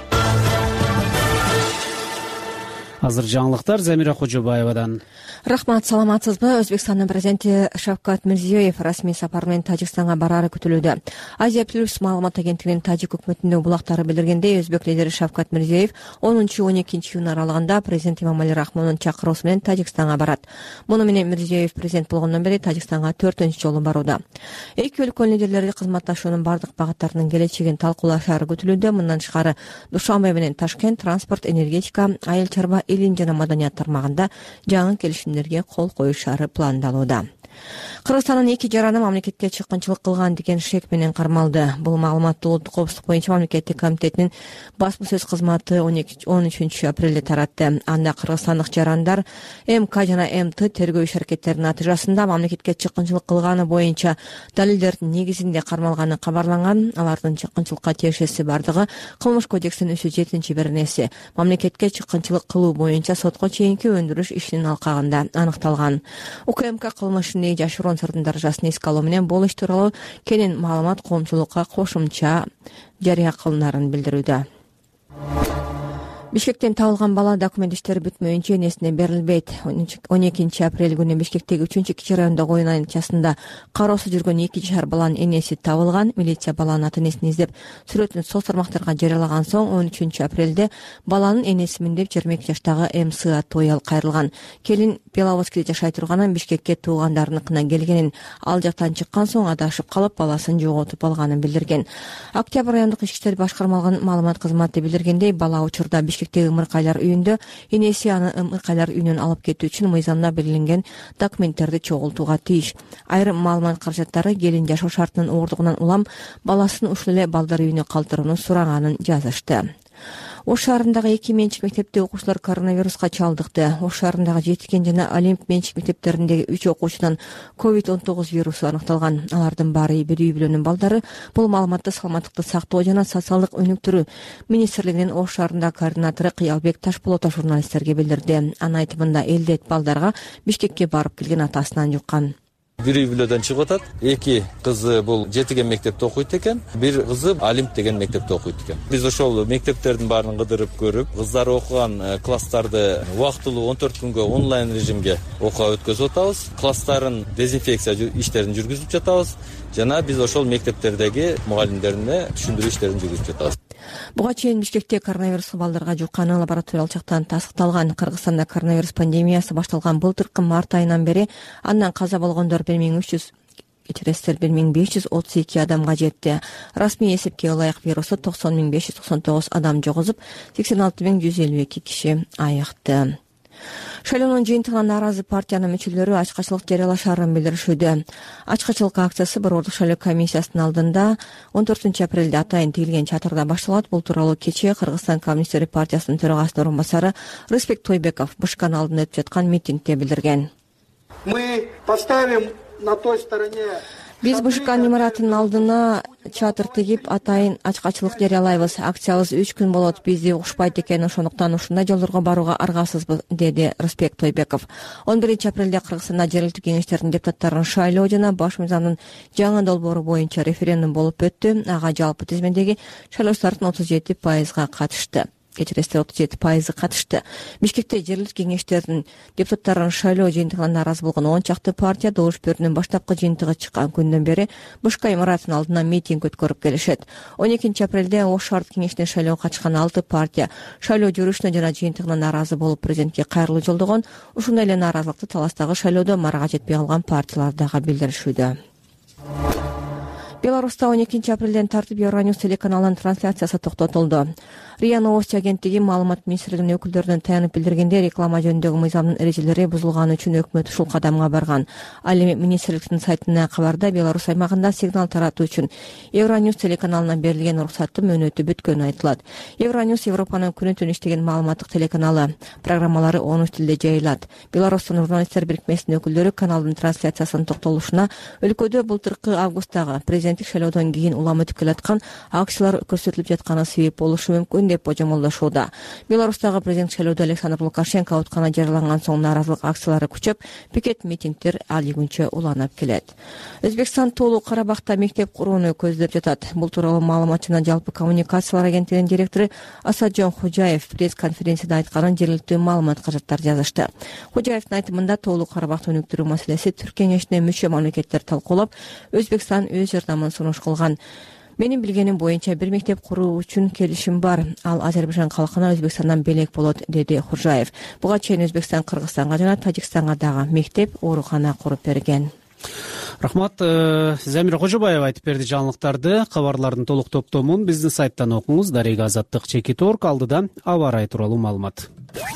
Азыр жаңылыктар Замира Кожобаевадан. Рахмат, саламатсызбы? Өзбекстандын президенти Шавкат Мирзиёев расмий сапар менен Тажикстанга бараары күтүлүүдө. Азия плюс маалымат агенттигинин Тажик өкмөтүнүн булактары билдиргендей, өзбек лидери Шавкат Мирзиёев онунчу он экинчи июнь аралыгында президент Эмомали Рахмондун чакыруусу менен Тажикстанга барат. Муну менен Мирзиёев президент болгондон бери Тажикстанга төртүнчү жолу барууда. Эки өлкөнүн лидерлери кызматташуунун бардык багыттарынын келечегин талкуулашаары күтүлүүдө. Мындан тышкары Душанбе менен Ташкент транспорт, энергетика, айыл чарба, илим жана маданият тармагында жаңы келишимдерге кол коюшаары пландалууда. Кыргызстандын эки жараны мамлекетке чыккынчылык кылган деген шек менен кармалды. Бул маалыматты улуттук коопсуздук боюнча мамлекеттик комитетинин басма сөз кызматы он үчүнчү апрелде таратты. Анда кыргызстандык жарандар эм ка жана эм тэ тергөө иш аракеттеринин натыйжасында мамлекетке чыккынчылык кылганы боюнча далилдердин негизинде кармалганы кабарланган. Алардын чыккынчылыкка тиешеси бардыгы Кылмыш кодексинин үч жүз жетинчи беренеси мамлекетке чыккынчылык кылуу боюнча сотко чейинки өндүрүш ишинин алкагында аныкталган. УКМК кылмышын жашыруун сырдын даражасын эске алуу менен бул иш тууралуу кенен маалымат коомчулукка кошумча жарыя кылынаарын билдирүүдө. Бишкектен табылган бала документ иштери бүтмөйүнчө энесине берилбейт. он экинчи апрель күнү Бишкектеги үчүнчү кичи райондогу оюн айныкчасында кароосу жүргөн эки жашар баланын энеси табылган. Милиция баланын ата энесин издеп сүрөтүн соц тармактарга жарыялаган соң он үчүнчү апрелде баланын энесимин деп жыйырма эки жаштагы эм сы аттуу аял кайрылган. Келин Беловодскиде жашай турганын, Бишкекке туугандарыныкына келгенин, ал жактан чыккан соң адашып калып баласын жоготуп алганын билдирген. Октябрь райондук ички иштер башкармалыгынын маалымат кызматы билдиргендей, бала учурда Бишкектеги ымыркайлар үйүндө энеси аны ымыркайлар үйүнөн алып кетүү үчүн мыйзамда белгиленген документтерди чогултууга тийиш. Айрым маалымат каражаттары келин жашоо шартынын уурдугунан улам баласын ушул эле балдар үйүнө калтырууну сураганын жазышты. Ош шаарындагы эки менчик мектепте окуучулар коронавируска чалдыкты. Ош шаарындагы Жетикен жана Олимп менчик мектептериндеги үч окуучудан ковид он тогуз вирусу аныкталган. Алардын баары бир үй бүлөнүн балдары. Бул маалыматты саламаттыкты сактоо жана социалдык өнүктүрүү министрлигинин Ош шаарындагы координатору Кыялбек Ташполотов журналисттерге билдирди. Анын айтымында элдет балдарга Бишкекке барып келген атасынан жуккан. Бир үй бүлөдөн чыгып атат. Эки кызы бул Жетиген мектепте окуйт экен, бир кызы Олимп деген мектепте окуйт экен. Биз ошол мектептердин баарын кыдырып көрүп, кыздар окуган класстарды убактылуу он төрт күнгө онлайн режимге окууга өткөзүп атабыз. Класстарын дезинфекция иштерин жүргүзүп жатабыз жана биз ошол мектептердеги мугалимдерине түшүндүрүү иштерин жүргүзүп жатабыз. Буга чейин Бишкекте коронавирус балдарга жукканы лабораториялык жактан тастыкталган. Кыргызстанда коронавирус пандемиясы башталган былтыркы март айынан бери андан каза болгондор бир миң үч жүз кечиресиздер бир миң беш жүз отуз эки адамга жетти. Расмий эсепке ылайык вирусу токсон миң беш жүз токсон тогуз адам жогузуп, сексен алты миң жүз элүү эки киши айыкты. Шайлоонун жыйынтыгына нааразы партиянын мүчөлөрү ачкачылык жарыялашаарын билдиришүүдө. Ачкачылык акциясы Борбордук шайлоо комиссиясынын алдында он төртүнчү апрелде атайын тигилген чатырда башталат. Бул тууралуу кечээ Кыргызстан коммунисттер партиясынын төрагасынын орун басары Рыспек Тойбеков Бышкан алдында өтүп жаткан митингде билдирген. Мы поставим на той стороне. Биз БШКнын имаратынын алдына чатыр тигип атайын ачкачылык жарыялайбыз. Акциябыз үч күн болот. Бизди укушпайт экен, ошондуктан ушундай жолдорго барууга аргасызбыз, деди Рысбек Тойбеков. он биринчи апрелде Кыргызстанда жергиликтүү кеңештердин депутаттарын шайлоо жана баш мыйзамдын жаңы долбоору боюнча референдум болуп өттү. Ага жалпы тизмедеги шайлоочулардын отуз жети пайызга катышты. Кечиресиздер, отуз жети пайызы катышты. Бишкекте жергиликтүү кеңештердин депутаттарын шайлоо жыйынтыгына нааразы болгон он чакты партия добуш берүүнүн баштапкы жыйынтыгы чыккан күндөн бери БШК имаратынын алдына митинг өткөрүп келишет. он экинчи апрелде Ош шаардык кеңешине шайлоого катышкан алты партия шайлоо жүрүшүнө жана жыйынтыгына нааразы болуп президентке кайрылуу жолдогон. Ушундай эле нааразылыкты таластагы шайлоодо марага жетпей калган партиялар дагы билдиришүүдө. Беларуста он экинчи апрелден тартып Евроньюс телеканалынын трансляциясы токтотулду. РИА Новости агенттиги маалымат министрлигинин өкүлдөрүнө таянып билдиргенде, реклама жөнүндөгү мыйзамдын эрежелери бузулганы үчүн өкмөт ушул кадамга барган. Ал эми министрликтин сайтына кабарда Беларусь аймагында сигнал таратуу үчүн Евроньюс телеканалына берилген уруксаттын мөөнөтү бүткөнү айтылат. Евроньюс Европанын күнү түнү иштеген маалыматтык телеканалы. Программалары он үч тилде жайылат. Беларустун журналисттер бирикмесинин өкүлдөрү каналдын трансляциясынын токтолушуна өлкөдө былтыркы августтагы президенттик шайлоодон кийин улам өтүп келаткан акциялар көрсөтүлүп жатканы себеп болушу мүмкүн деп божомолдошууда. Беларустагы президент шайлоодо Александр Лукашенко ауткана жарыяланган соң нааразылык акциялары күчөп, пикет митингдер али күнчө уланып келет. Өзбекстан Тоолуу Карабакта мектеп курууну көздөп жатат. Бул тууралуу маалымат жана жалпы коммуникациялар агенттигинин директору Асаджон Хужаев пресс-конференцияда айтканын жергиликтүү маалымат каражаттар жазышты. Хужаевдин айтымында Тоолуу Карабакты өнүктүрүү маселеси Түрк кеңешине мүчө мамлекеттер талкуулап, Өзбекстан өз жардамын сунуш кылган. Менин билгеним боюнча бир мектеп куруу үчүн келишим бар. Ал Азербайжан халкына Өзбекстандан белек болот, деди Хужаев. Буга чейин Өзбекстан Кыргызстанга жана Тажикстанга дагы мектеп, оорукана куруп берген. Рахмат. Замира Кожобаева айтып берди жаңылыктарды. Кабарлардын толук топтомун биздин сайттан окуңуз. Дарега Азаттык чекит орг. Алдыда аба ырайы тууралуу маалымат.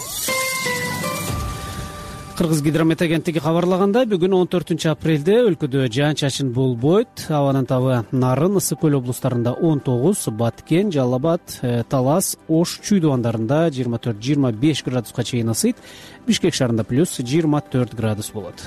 Кыргыз гидромет агенттиги кабарлагандай, бүгүн он төртүнчү апрелде өлкөдө жаан-чачын болбойт. Абанын табы Нарын, Ысык көл облустарында он тогуз, Баткен, Жалал Абад, Талас, Ош, Чүй дубандарында жыйырма төрт жыйырма беш градуска чейин ысыйт. Бишкек шаарында плюс жыйырма төрт градус болот.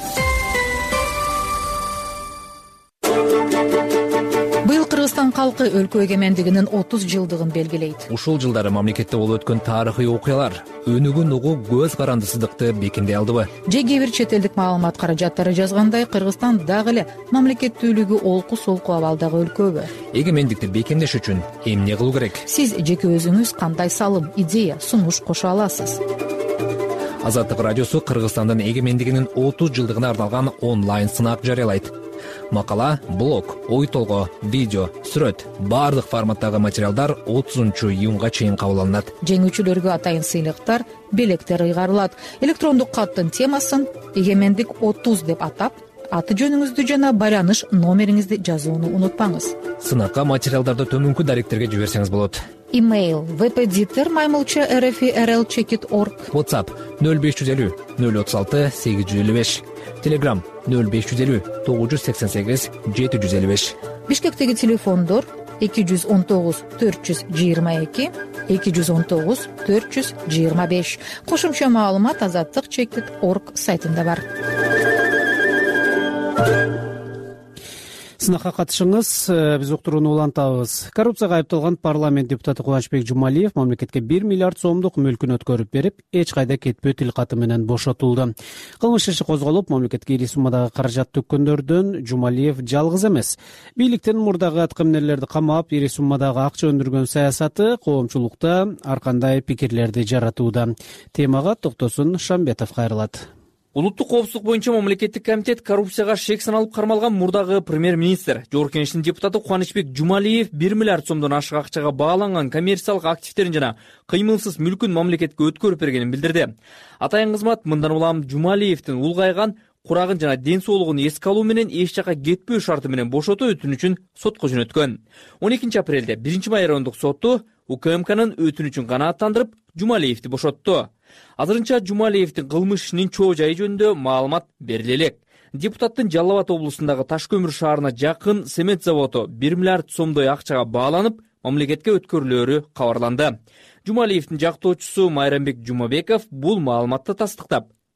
Быйыл Кыргызстан калкы өлкө эгемендигинин отуз жылдыгын белгилейт. Ушул жылдары мамлекетте болуп өткөн тарыхый окуялар өнүгүн угуу көз карандысыздыкты бекемдей алдыбы? Же кээ бир чет элдик маалымат каражаттары жазгандай, Кыргызстан дагы эле мамлекеттүүлүгү олку-солку абалдагы өлкөбү? Эгемендикти бекемдеш үчүн эмне кылуу керек? Сиз жеке өзүңүз кандай салым, идея, сунуш кошо аласыз? Азаттык радиосу Кыргызстандын эгемендигинин отуз жылдыгына арналган онлайн сынак жарыялайт. Макала, блог, ой толгоо, видео, сүрөт, баардык форматтагы материалдар отузунчу июнга чейин кабыл алынат. Жеңүүчүлөргө атайын сыйлыктар, белектер ыйгарылат. Электрондук каттын темасын эгемендик отуз деп атап, аты жөнүңүздү жана байланыш номериңизди жазууну унутпаңыз. Сынакка материалдарды төмөнкү даректерге жиберсеңиз болот. Имейл vpditer маймылча rfrl чекит орг. WhatsApp нөл беш жүз элүү нөл отуз алты сегиз жүз элүү беш. Telegram нөл беш жүз элүү тогуз жүз сексен сегиз жети жүз элүү беш. Бишкектеги телефондор эки жүз он тогуз төрт жүз жыйырма эки эки жүз он тогуз төрт жүз жыйырма беш. Кошумча маалымат азаттык чекит орг сайтында бар. Сынакка катышыңыз, биз уктурууну улантабыз. Коррупцияга айыпталган парламент депутаты Кубанычбек Жумалиев мамлекетке бир миллиард сомдук мүлкүн өткөрүп берип, эч кайда кетпөө тил каты менен бошотулду. Кылмыш иши козголуп, мамлекетке ири суммадагы каражат төккөндөрдөн Жумалиев жалгыз эмес. Бийликтин мурдагы аткаминерлерди камап, ири суммадагы акча өндүргөн саясаты коомчулукта ар кандай пикирлерди жаратууда. Темага токтосун Шамбетов кайрылат. Улуттук коопсуздук боюнча мамлекеттик комитет коррупцияга шек саналып кармалган мурдагы премьер-министр, Жогорку Кеңештин депутаты Кубанычбек Жумалиев бир миллиард сомдон ашык акчага бааланган коммерциялык активдерин жана кыймылсыз мүлкүн мамлекетке өткөрүп бергенин билдирди. Атайын кызмат мындан улам Жумалиевдин улгайган курагын жана ден соолугун эске алуу менен эч жака кетпөө шарты менен бошотуу өтүнүчүн сотко жөнөткөн. он экинчи апрелде биринчи май райондук соту УКМКнын өтүнүчүн канааттандырып, Жумалиевди бошотту. Азырынча Жумалиевдин кылмыш ишинин чоо жайы жөнүндө маалымат бериле элек. Депутаттын Жалал Абад облусундагы Таш көмүр шаарына жакын цемент заводу бир миллиард сомдой акчага бааланып, мамлекетке өткөрүлөөрү кабарланды. Жумалиевдин жактоочусу Майрамбек Жумабеков бул маалыматты тастыктап,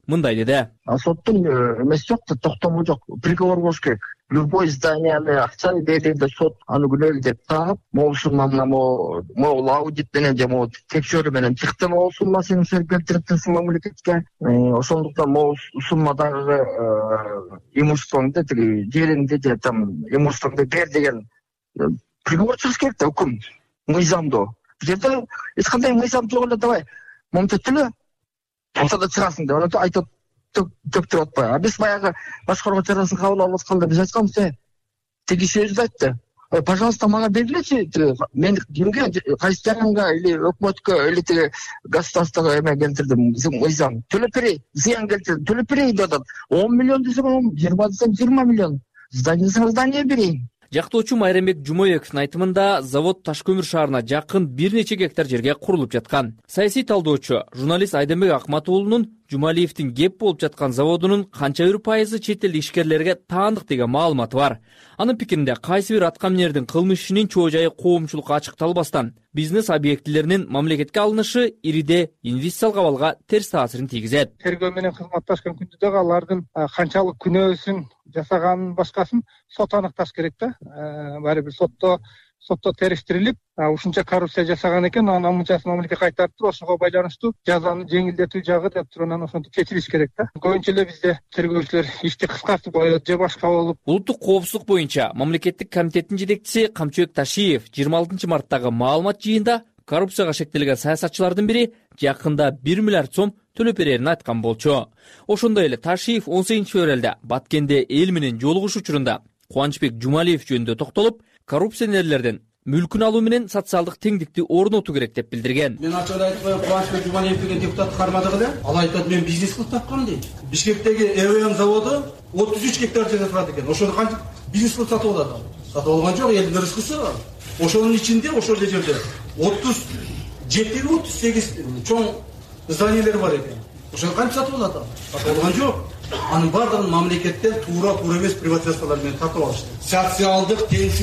мындай деди. Соттун эмеси жок да, токтому жок, приговор болуш керек. Любой зданияны акчаны бергенде сот аны күнөөлүү деп таап, могу сумманы могул аудит менен же могу текшерүү менен чыкты, могул сумма сен келтириптирсиң мамлекетке. Ошондуктан могул суммадагы имуществоңду, тиги жериңди же там имуществоңду бер деген приговор чыгыш керек да, өкүм мыйзамдуу. Бул жерде эч кандай мыйзам жок эле, давай момтеттүлө ортада чыгасың деп анан айтып төктүрүп атпайбы. А биз баягы башкаруу чарасын кабыл алып атканда биз айтканбыз, э тиги сөздү айтты. Пожалуйста, мага бергилечи, мен кимге, кайсы жаранга или өкмөткө или тиги государствого эме келтирдим, мыйзам төлөп берейин, зыян келтирдим, төлөп берейин деп атат. он миллион десең, жыйырма десең жыйырма миллион. Здание десең здание берейин. Жактоочу Майрамбек Жумабековдун айтымында завод Таш көмүр шаарына жакын бир нече гектар жерге курулуп жаткан. Саясий талдоочу журналист Айденбек Акматуулунун Жумалиевдин кеп болуп жаткан заводунун канча бир пайызы чет эл ишкерлерге таандык деген маалыматы бар. Анын пикиринде кайсы бир аткаминердин кылмыш ишинин чоо жайы коомчулукка ачыкталбастан бизнес объектилеринин мамлекетке алынышы ириде инвестициялык абалга терс таасирин тийгизет. Тергөө менен кызматташкан күндө дагы алардын канчалык күнөөсүн жасаганын башкасын сот аныкташ керек да. Баары бир сотто сотто териштирилип, ушунча коррупция жасаган экен, анан мынчасын мамлекетке кайтарып туруп, ошого байланыштуу жазаны жеңилдетүү жагы деп туруп анан ошентип чечилиш керек да. Көбүнчө эле бизде тергөөчүлөр ишти кыскартып коет же башка болуп. Улуттук коопсуздук боюнча мамлекеттик комитеттин жетекчиси Камчыбек Ташиев жыйырма алтынчы марттагы маалымат жыйында коррупцияга шектелген саясатчылардын бири жакында бир миллиард сом төлөп берерин айткан болчу. Ошондой эле Ташиев он сегизинчи февралда Баткенде эл менен жолугуш учурунда Кубанычбек Жумалиев жөнүндө токтолуп, коррупционерлерден мүлкүн алуу менен социалдык теңдикти орнотуу керек деп билдирген. Мен ачык айтып коеюн, Кубанычбек Жумалиев деген депутат кармадык эле. Ал айтат, мен бизнес кылып тапкам дейт. Бишкектеги ЭВМ заводу отуз үч гектар жер сатат экен. Ошону кантип бизнес кылып сатып алат? Сатып алган жок, элдин рызкысы бар. Ошонун ичинде ошол жерде отуз жети отуз сегиз чоң зданиялер бар экен. Ошону кантип сатып алат? Сатып алган жок. Анын бардыгын мамлекеттен туура туура эмес приватизациялар менен тартып алышты. Социалдык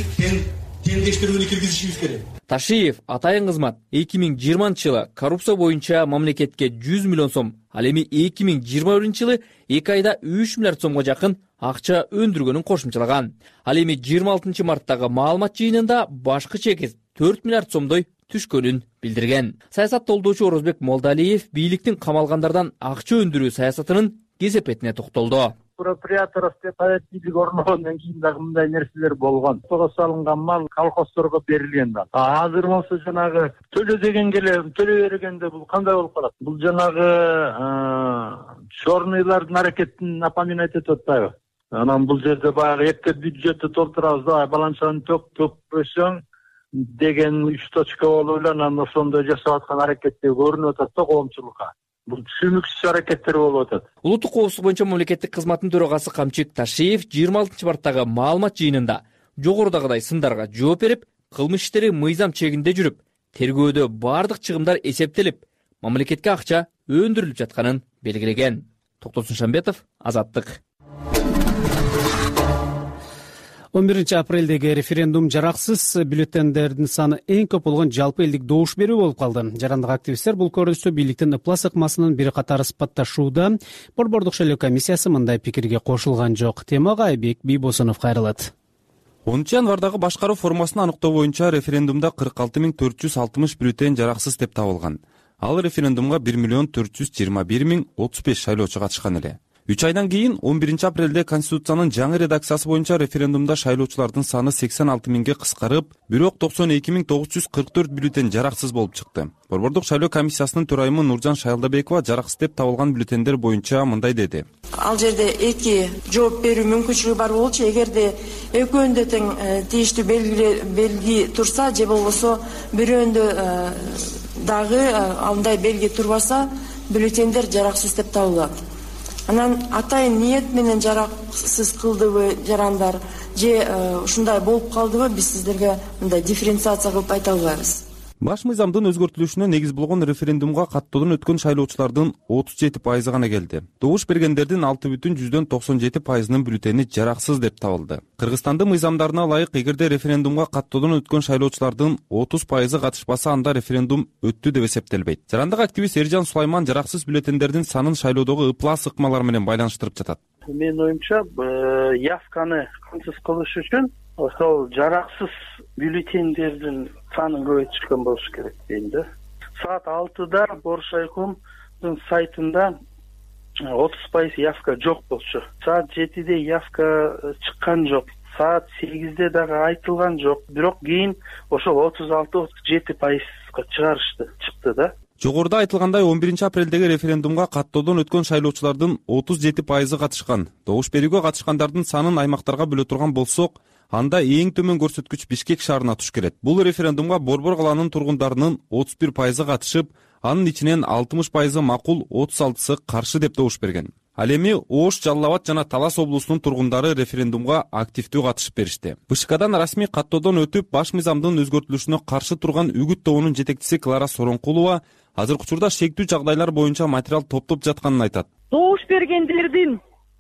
теңдештирүүнү киргизишибиз керек. Ташиев атайын кызмат эки миң жыйырманчы жылы коррупция боюнча мамлекетке жүз миллион сом, ал эми эки миң жыйырма биринчи жылы эки айда үч миллиард сомго жакын акча өндүргөнүн кошумчалаган. Ал эми жыйырма алтынчы марттагы маалымат жыйынында башкы чекиз төрт миллиард сомдой түшкөнүн билдирген. Саясат толдоочу Орозбек Молдалиев бийликтин камалгандардан акча өндүрүү саясатынын кесепетине токтолду. Экспроприаторов деп айып орногондон кийин дагы мындай нерселер болгон. Сого салынган мал колхоздорго берилген да. Азыр болсо жанагы төлө дегенге эле төлөй бергенде бул кандай болуп калат? Бул жанагы чорныйлардын аракетин напоминать этип атпайбы? Анан бул жерде баягы эпке бюджетти толтурабыз да, баланчаны төкпөсөң деген үч точка болуп эле анан ошондой жасап аткан аракетте көрүнүп атат да коомчулукка. Бул түшүнүксүз аракеттер болуп атат. Улуттук коопсуздук боюнча мамлекеттик кызматтын төрагасы Камчыбек Ташиев жыйырма алтынчы марттагы маалымат жыйынында жогорудагыдай сындарга жооп берип, кылмыш иштери мыйзам чегинде жүрүп, тергөөдө бардык чыгымдар эсептелип, мамлекетке акча өндүрүлүп жатканын белгилеген. Токтосун Шамбетов, Азаттык. он биринчи апрелдеги референдум жараксыз бюллетендердин саны эң көп болгон жалпы элдик добуш берүү болуп калды. Жарандык активисттер бул көрүнүштү бийликтин ыплас ыкмасынын бири катары сыпатташууда. Борбордук шайлоо комиссиясы мындай пикирге кошулган жок. Темага Айбек Бийбосунов кайрылат. онунчу январдагы башкаруу формасын аныктоо боюнча референдумда кырк алты миң төрт жүз алтымыш бюллетен жараксыз деп табылган. Ал референдумга бир миллион төрт жүз жыйырма бир миң отуз беш шайлоочу катышкан эле. үч айдан кийин он биринчи апрелде Конституциянын жаңы редакциясы боюнча референдумда шайлоочулардын саны сексен алты миңге кыскарып, бирок токсон эки миң тогуз жүз кырк төрт бюллетен жараксыз болуп чыкты. Борбордук шайлоо комиссиясынын төрайымы Нуржан Шайлдабекова жараксыз деп табылган бюллетендер боюнча мындай деди. Ал жерде эки жооп берүү мүмкүнчүлүгү бар болчу. Эгерде экөөндө тең тийиштүү белги турса, же болбосо бирөөндө дагы андай белги турбаса, бюллетендер жараксыз деп табылат. Анан атайын ниет менен жараксыз кылдыбы жарандар же ушундай болуп калдыбы, биз сиздерге мындай дифференциация кылып айта албайбыз. баш мыйзамдын өзгөртүлүшүнө негиз болгон референдумга каттоодон өткөн шайлоочулардын отуз жети пайызы гана келди. Добуш бергендердин алты бүтүн жүздөн токсон жети пайызынын бюллетени жараксыз деп табылды. Кыргызстандын мыйзамдарына ылайык, эгерде референдумга каттоодон өткөн шайлоочулардын отуз пайызы катышпаса, анда референдум өттү деп эсептелбейт. Жарандык активист Эржан Сулайман жараксыз бюллетендердин санын шайлоодогу ыплас ыкмалар менен байланыштырып жатат. Менин оюмча, явканы камсыз кылыш үчүн ошол жараксыз бюллетендердин санын көбөйтүшкөн болуш керек дейм да. Саат алтыда Боршайкомдун сайтында отуз пайыз явка жок болчу. Саат жетиде явка чыккан жок. Саат сегизде дагы айтылган жок. Бирок кийин ошол отуз алты отуз жети пайызга чыгарышты, чыкты да. Жогоруда айтылгандай, он биринчи апрелдеги референдумга каттоодон өткөн шайлоочулардын отуз жети пайызы катышкан. Добуш берүүгө катышкандардын санын аймактарга бөлө турган болсок, анда эң төмөн көрсөткүч Бишкек шаарына туш келет. Бул референдумга Борбор калаанын тургундарынын отуз бир пайызы катышып, анын ичинен алтымыш пайызы макул, отуз алтысы каршы деп добуш берген. Ал эми Ош, Жалал Абад жана Талас облусунун тургундары референдумга активдүү катышып беришти. БШКдан расмий каттоодон өтүп, баш мыйзамдын өзгөртүлүшүнө каршы турган Үгүт тобунун жетекчиси Клара Соронкулова азыркы учурда шектүү жагдайлар боюнча материал топтоп жатканын айтат. Добуш бергендердин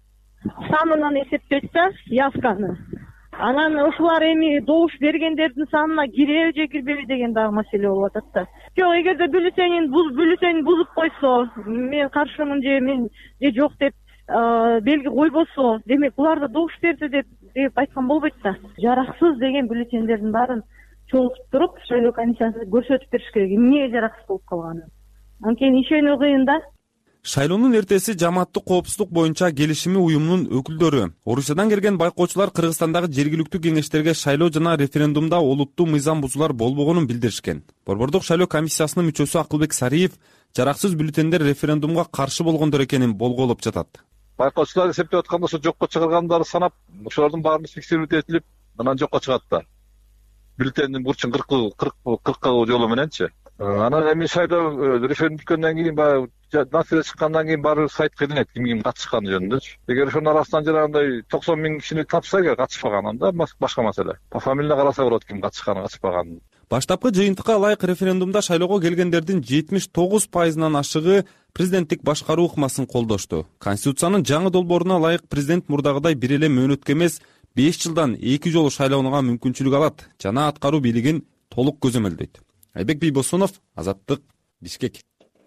санынан эсептөйт явканы. Анан ушулар эми добуш бергендердин санына киреби же кирбеби деген дагы маселе болуп атат да. Жок, эгерде бюллетенин бюллетенин бузуп койсо, мен каршымын же мен же жок деп белги койбосо, демек булар да добуш берди деп деп айткан болбойт да. Жараксыз деген бюллетендердин баарын чогултуп туруп, шайлоо комиссиясы көрсөтүп бериш керек, эмне жараксыз болуп калганын. Анткени ишенүү кыйын да. Шайлоонун эртеси жамааттык коопсуздук боюнча келишими уюмунун өкүлдөрү, Орусиядан келген байкоочулар Кыргызстандагы жергиликтүү кеңештерге шайлоо жана референдумда олуттуу мыйзам бузуулар болбогонун билдиришкен. Борбордук шайлоо комиссиясынын мүчөсү Акылбек Сариев жараксыз бюллетендер референдумга каршы болгондор экенин болголоп жатат. Байкоочулар эсептеп атканда ошо жокко чыгаргандарды санап, ошолордун баарын фиксировать этилип, анан жокко чыгат да. Бюллетендин бурчун кыркы жолу мененчи. Анан эми шайлоо референдум өткөндөн кийин баягы насыйра чыккандан кийин баары сайтка илинет, ким ким катышканы жөнүндө. Эгер ошонун арасынан жанагындай токсон миң кишини тапса, эгер катышпаган, анда башка маселе. По фамилия караса болот ким катышканы, катышпаганын. Баштапкы жыйынтыкка ылайык референдумда шайлоого келгендердин жетимиш тогуз пайызынан ашыгы президенттик башкаруу ыкмасын колдошту. Конституциянын жаңы долбооруна ылайык президент мурдагыдай бир эле мөөнөткө эмес, беш жылдан эки жолу шайлоонууга мүмкүнчүлүк алат жана аткаруу бийлигин толук көзөмөлдөйт. Айбек Бийбосунов, Азаттык, Бишкек.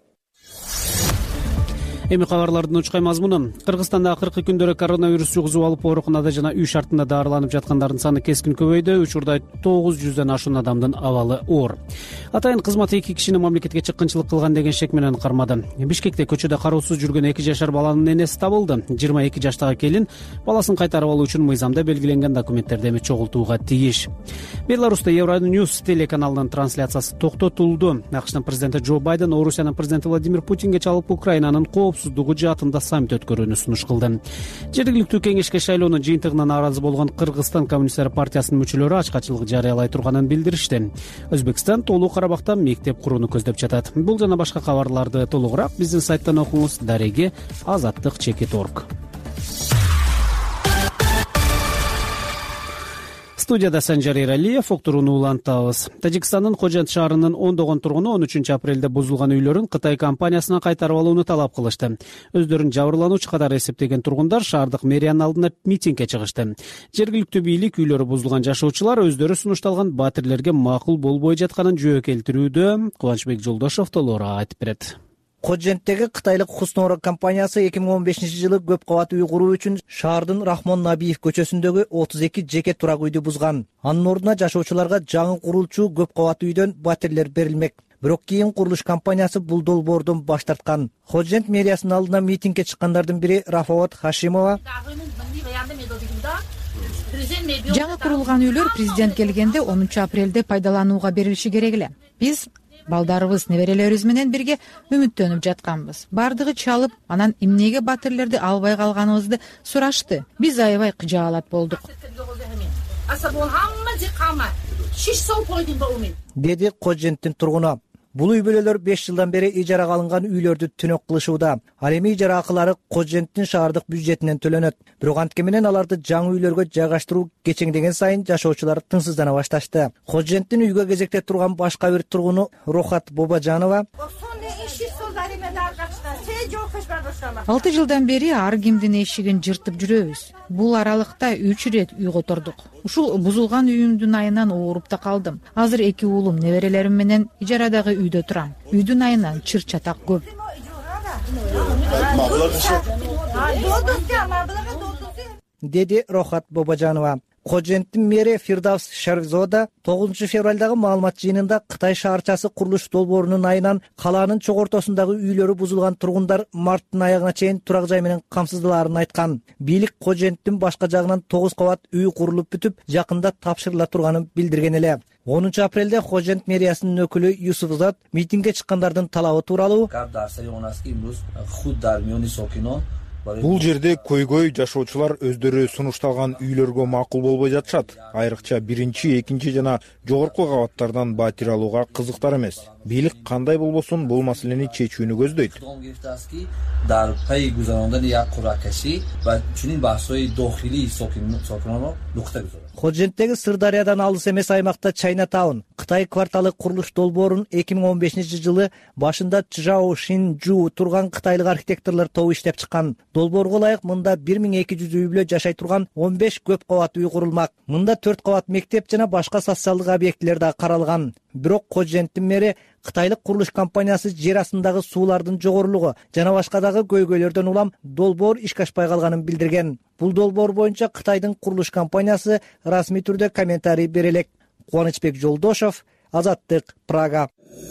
Эми кабарлардын учкай мазмуну. Кыргызстанда акыркы күндөрү коронавирус жугузуп алып ооруканада жана үй шартында даарыланып жаткандардын саны кескин көбөйдү. Учурда тогуз жүздөн ашуун адамдын абалы оор. Атайын кызмат эки кишини мамлекетке чыккынчылык кылган деген шек менен кармады. Бишкекте көчөдө кароосуз жүргөн эки жашар баланын энеси табылды. жыйырма эки жаштагы келин баласын кайтарып алуу үчүн мыйзамда белгиленген документтерди эми чогултууга тийиш. Беларуста Евроньюс телеканалынын трансляциясы токтотулду. АКШтын президенти Джо Байден Орусиянын президенти Владимир Путинге чалып Украинанын коопсуздугу жаатында саммит өткөрүүнү сунуш кылды. Жергиликтүү кеңешке шайлоонун жыйынтыгына нааразы болгон Кыргызстан коммунисттер партиясынын мүчөлөрү ачкачылык жарыялай турганын билдиришти. Өзбекстан Тоолуу Карабакта мектеп курууну көздөп жатат. Бул жана башка кабарларды толугураак биздин сайттан окуңуз. Дареги азаттык чекит точка орг. Студияда Санжар Эралиев, уктурууну улантабыз. Тажикстандын Кожент шаарынын ондогон тургуну он үчүнчү апрелде бузулган үйлөрүн Кытай компаниясына кайтарып алууну талап кылышты. Өздөрүн жабырлануучу катары эсептеген тургундар шаардык мэриянын алдына митингге чыгышты. Жергиликтүү бийлик үйлөрү бузулган жашоочулар өздөрү сунушталган батирлерге макул болбой жатканын жөө келтирүүдө. Кубанычбек Жолдошов толугураак айтып берет. Коженттеги кытайлык Хуснора компаниясы эки миң он бешинчи жылы көп кабат үй куруу үчүн шаардын Рахмон Набиев көчөсүндөгү отуз эки жеке турак үйдү бузган. Анын ордуна жашоочуларга жаңы курулчу көп кабат үйдөн батирлер берилмек. Бирок кийин курулуш компаниясы бул долбоордон баш тарткан. Кожент мэриясынын алдына митингге чыккандардын бири Рафаот Хашимова. Жаңы курулган үйлөр президент келгенде онунчу апрелде пайдаланууга берилиши керек эле. Биз балдарыбыз, неберелерибиз менен бирге үмүттөнүп жатканбыз. Бардыгы чалып, анан эмнеге батирлерди албай калганыбызды сурашты. Биз аябай кыжаалат болдук. Деди Коженттин тургуну. Бул үй бүлөлөр беш жылдан бери ижарага алынган үйлөрдү түнөк кылышууда. Ал эми ижара акылары Коженттин шаардык бюджетинен төлөнөт. Бирок анткени менен аларды жаңы үйлөргө жайгаштыруу кечеңдеген сайын жашоочулар тынчсыздана башташты. Коженттин үйгө кезекте турган башка бир тургуну Рохат Бобажанова алты жылдан бери ар кимдин эшигин жыртып жүрөбүз. Бул аралыкта үч ирет үй котордук. Ушул бузулган үйүмдүн айынан ооруп да калдым. Азыр эки уулум, неберелерим менен ижарадагы үйдө турам. Үйдүн айынан чыр чатак көп. Деди Рохат Бобажанова. Коженттин мэри Фирдавс Шарифзода тогузунчу февралдагы маалымат жыйынында Кытай шаарчасы курулуш долбоорунун айынан калаанын чок ортосундагы үйлөрү бузулган тургундар марттын аягына чейин турак жай менен камсыздалаарын айткан. Бийлик Коженттин башка жагынан тогуз кабат үй курулуп бүтүп, жакында тапшырыла турганын билдирген эле. онунчу апрелде Кожент мэриясынын өкүлү Юсуфзад митингге чыккандардын талабы тууралуу бул жерде көйгөй жашоочулар өздөрү сунушталган үйлөргө макул болбой жатышат. Айрыкча биринчи, экинчи жана жогорку кабаттардан батир алууга кызыктар эмес. Бийлик кандай болбосун бул маселени чечүүнү көздөйт. Коженттеги Сырдариядан алыс эмес аймакта Чайнатаун Кытай кварталы курулуш долбоорун эки миң он бешинчи жылы башында Чжао Шинжу турган кытайлык архитекторлор тобу иштеп чыккан. Долбоорго ылайык мында бир миң эки жүз үй бүлө жашай турган он беш көп кабат үй курулмак. Мында төрт кабат мектеп жана башка социалдык объектилер да каралган. Бирок Коженттин мэри кытайлык курулуш компаниясы жер астындагы суулардын жогорулугу жана башка дагы көйгөйлөрдөн улам долбоор ишке ашпай калганын билдирген. Бул долбоор боюнча Кытайдын курулуш компаниясы расмий түрдө комментарий бере элек. Кубанычбек Жолдошов, Азаттык, Прага.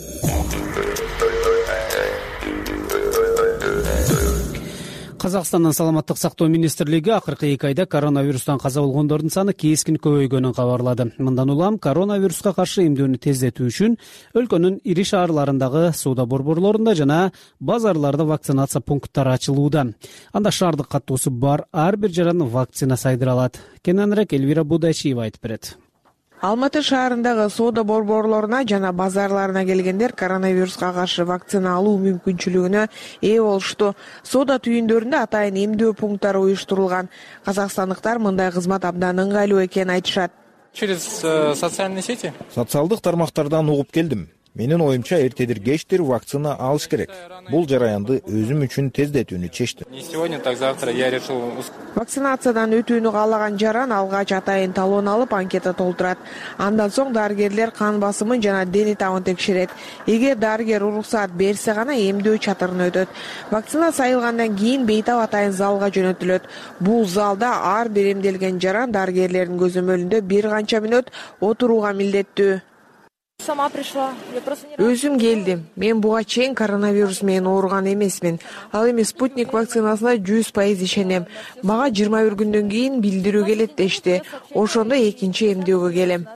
Казакстандын саламаттык сактоо министрлиги акыркы эки айда коронавирустан каза болгондордун саны кескин көбөйгөнүн кабарлады. Мындан улам коронавируска каршы эмдөөнү тездетүү үчүн өлкөнүн ири шаарларындагы соода борборлорунда жана базарларда вакцинация пункттары ачылууда. Анда шаардык каттоосу бар ар бир жаран вакцина сайдыралат. Кененирээк Элвира Будайчиева айтып берет. Алматы шаарындагы соода борборлоруна жана базарларына келгендер коронавируска каршы вакцина алуу мүмкүнчүлүгүнө ээ болушту. Соода түйүндөрүндө атайын эмдөө пункттары уюштурулган. Казакстандыктар мындай кызмат абдан ыңгайлуу экенин айтышат. Через социальные сети? Социалдык тармактардан угуп келдим. Менин оюмча эртедир кечтир вакцина алыш керек. Бул жараянды өзүм үчүн тездетүүнү чечтим. Не сегодня, так завтра я решил. Вакцинациядан өтүүнү каалаган жаран алгач атайын талон алып анкета толтурат. Андан соң дарыгерлер кан басымын жана дени табын текшерет. Эгер дарыгер уруксаат берсе гана эмдөө чатырына өтөт. Вакцина сайылгандан кийин бейтап атайын залга жөнөтүлөт. Бул залда ар бир эмделген жаран дарыгерлердин көзөмөлүндө бир канча мүнөт отурууга милдеттүү. Сама пришла. Өзүм келдим. Мен буга чейин коронавирус менен ооруган эмесмин. Ал эми спутник вакцинасына жүз пайыз ишенем. Мага жыйырма бир күндөн кийин билдирүү келет дешти. Ошондо экинчи эмдөөгө келем.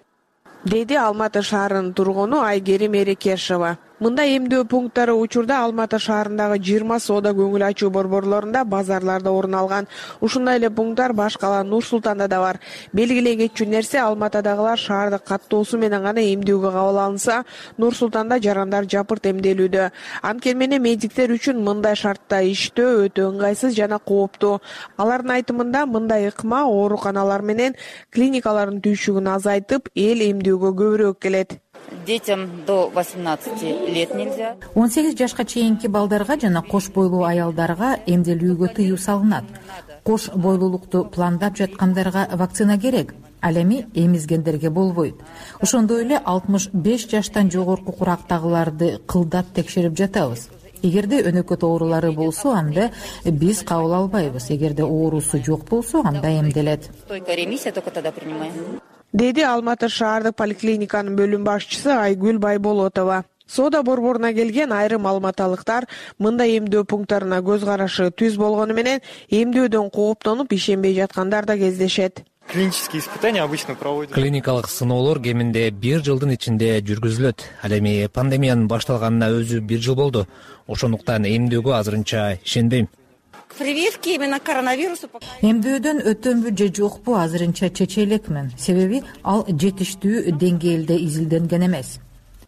Деди Алматы шаарынын тургуну Айгерим Эрекешова. Мында эмдөө пункттары учурда Алматы шаарындагы жыйырма соода көңүл ачуу борборлорунда, базарларда орун алган. Ушундай эле пункттар баш кала Нур Султанда да бар. Белгилей кетчү нерсе, Алматыдагылар шаардык каттоосу менен гана эмдөөгө кабыл алынса, Нур Султанда жарандар жапырт эмделүүдө. Анткени менен медиктер үчүн мындай шартта иштөө өтө ыңгайсыз жана кооптуу. Алардын айтымында мындай ыкма ооруканалар менен клиникалардын түйшүгүн азайтып, эл эмдөөгө көбүрөөк келет. Детям до восемнадцати лет нельзя. он сегиз жашка чейинки балдарга жана кош бойлуу аялдарга эмделүүгө тыюу салынат. Кош бойлуулукту пландап жаткандарга вакцина керек. Ал эми эмизгендерге болбойт. Ошондой эле алтымыш беш жаштан жогорку курактагыларды кылдат текшерип жатабыз. Эгерде өнөкөт оорулары болсо, анда биз кабыл албайбыз. Эгерде оорусу жок болсо, анда эмделет. Только ремиссия, только тогда принимаем. Деди Алматы шаардык поликлиниканын бөлүм башчысы Айгүл Байболотова. Соода борборуна келген айрым алматалыктар мындай эмдөө пункттарына көз карашы түз болгону менен эмдөөдөн кооптонуп ишенбей жаткандар да кездешет. Клинические испытания обычно проводят. Клиникалык сыноолор кеминде бир жылдын ичинде жүргүзүлөт. Ал эми пандемиянын башталганына өзү бир жыл болду. Ошондуктан эмдөөгө азырынча ишенбейм. Прививки именно коронавирусу. Эмдөөдөн өтөмбү же жокпу азырынча чече элекмин. Себеби ал жетиштүү деңгээлде изилденген эмес.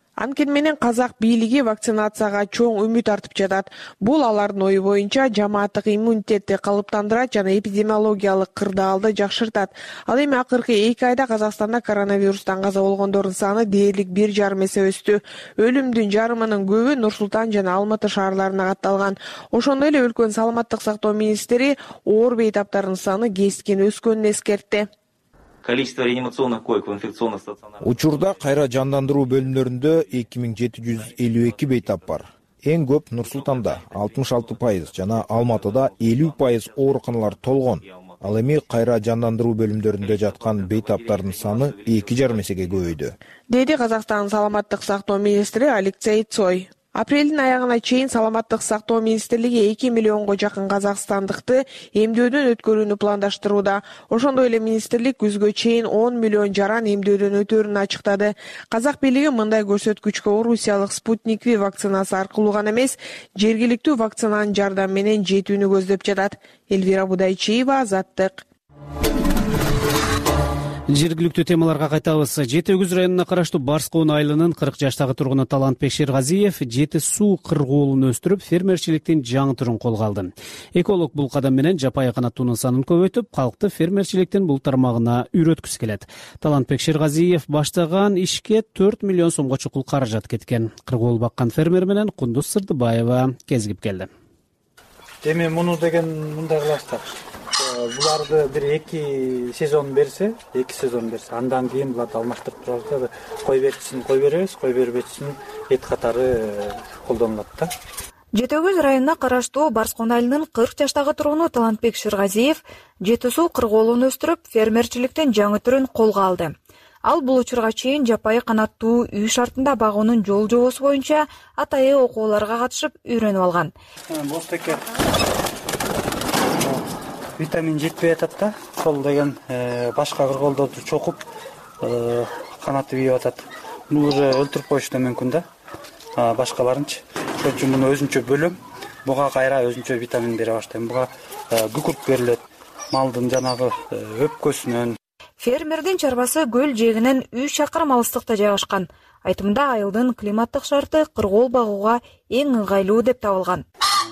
Анткени менен казак бийлиги вакцинацияга чоң үмүт артып жатат. Бул алардын ою боюнча жамааттык иммунитетти калыптандырат жана эпидемиологиялык кырдаалды жакшыртат. Ал эми акыркы эки айда Казакстанда коронавирустан каза болгондордун саны дээрлик бир жарым эсе өстү. Өлүмдүн жарымынын көбү Нур-Султан жана Алматы шаарларына катталган. Ошондой эле өлкөнүн саламаттык сактоо министри оор бейтаптардын саны кескин өскөнүн эскертти. Количество реанимационных коек в инфекционных стационарах. Учурда кайра жандандыруу бөлүмдөрүндө эки миң жети жүз элүү эки бейтап бар. Эң көп Нур-Султанда алтымыш алты пайыз жана Алматыда элүү пайыз ооруканалар толгон. Ал эми кайра жандандыруу бөлүмдөрүндө жаткан бейтаптардын саны эки жарым эсеге көбөйдү, деди Казакстандын саламаттык сактоо министри Алексей Цой. Апрелдин аягына чейин саламаттык сактоо министрлиги эки миллионго жакын казакстандыкты эмдөөдөн өткөрүүнү пландаштырууда. Ошондой эле министрлик күзгө чейин он миллион жаран эмдөөдөн өтөрүн ачыктады. Казак бийлиги мындай көрсөткүчкө орусиялык Спутник V вакцинасы аркылуу гана эмес, жергиликтүү вакцинанын жардамы менен жетүүнү көздөп жатат. Элвира Будайчиева, Азаттык. Жергиликтүү темаларга кайтабыз. Жети Өгүз районуна караштуу Барскоон айылынын кырк жаштагы тургуну Талантбек Шергазиев жети суу кыргоолун өстүрүп, фермерчиликтин жаңы түрүн колго алды. Эколог бул кадам менен жапайы канаттуунун санын көбөйтүп, калкты фермерчиликтин бул тармагына үйрөткүсү келет. Талантбек Шергазиев баштаган ишке төрт миллион сомго чукул каражат кеткен. Кыргоол баккан фермер менен Кундуз Сырдыбаева кезигип келди. Эми муну деген мындай кыласыздар. Буларды бир эки сезон берсе, эки сезон берсе, андан кийин буларды алмаштырып турабыз. Кой берчисин кой беребиз, кой бербечисин эт катары колдонулат да. Жети Өгүз районуна караштуу Барскоон айылынын кырк жаштагы тургуну Талантбек Шергазиев жети суу кыргоолун өстүрүп, фермерчиликтин жаңы түрүн колго алды. Ал бул учурга чейин жапайы канаттуу үй шартында багуунун жол жобосу боюнча атайы окууларга катышып үйрөнүп алган. Бостеке витамин жетпей атат да, сол деген башка кыргоолдорду чокуп канаты ийип атат. Муну уже өлтүрүп коюш да мүмкүн да. Башкаларынчы. Ошон үчүн муну өзүнчө бөлөм, буга кайра өзүнчө витамин бере баштайм. Буга күкүрт берилет. Малдын жанагы өпкөсүнөн. Фермердин чарбасы көл жээгинен үч чакырым алыстыкта жайгашкан. Айтымда айылдын климаттык шарты кыргоол багууга эң ыңгайлуу деп табылган.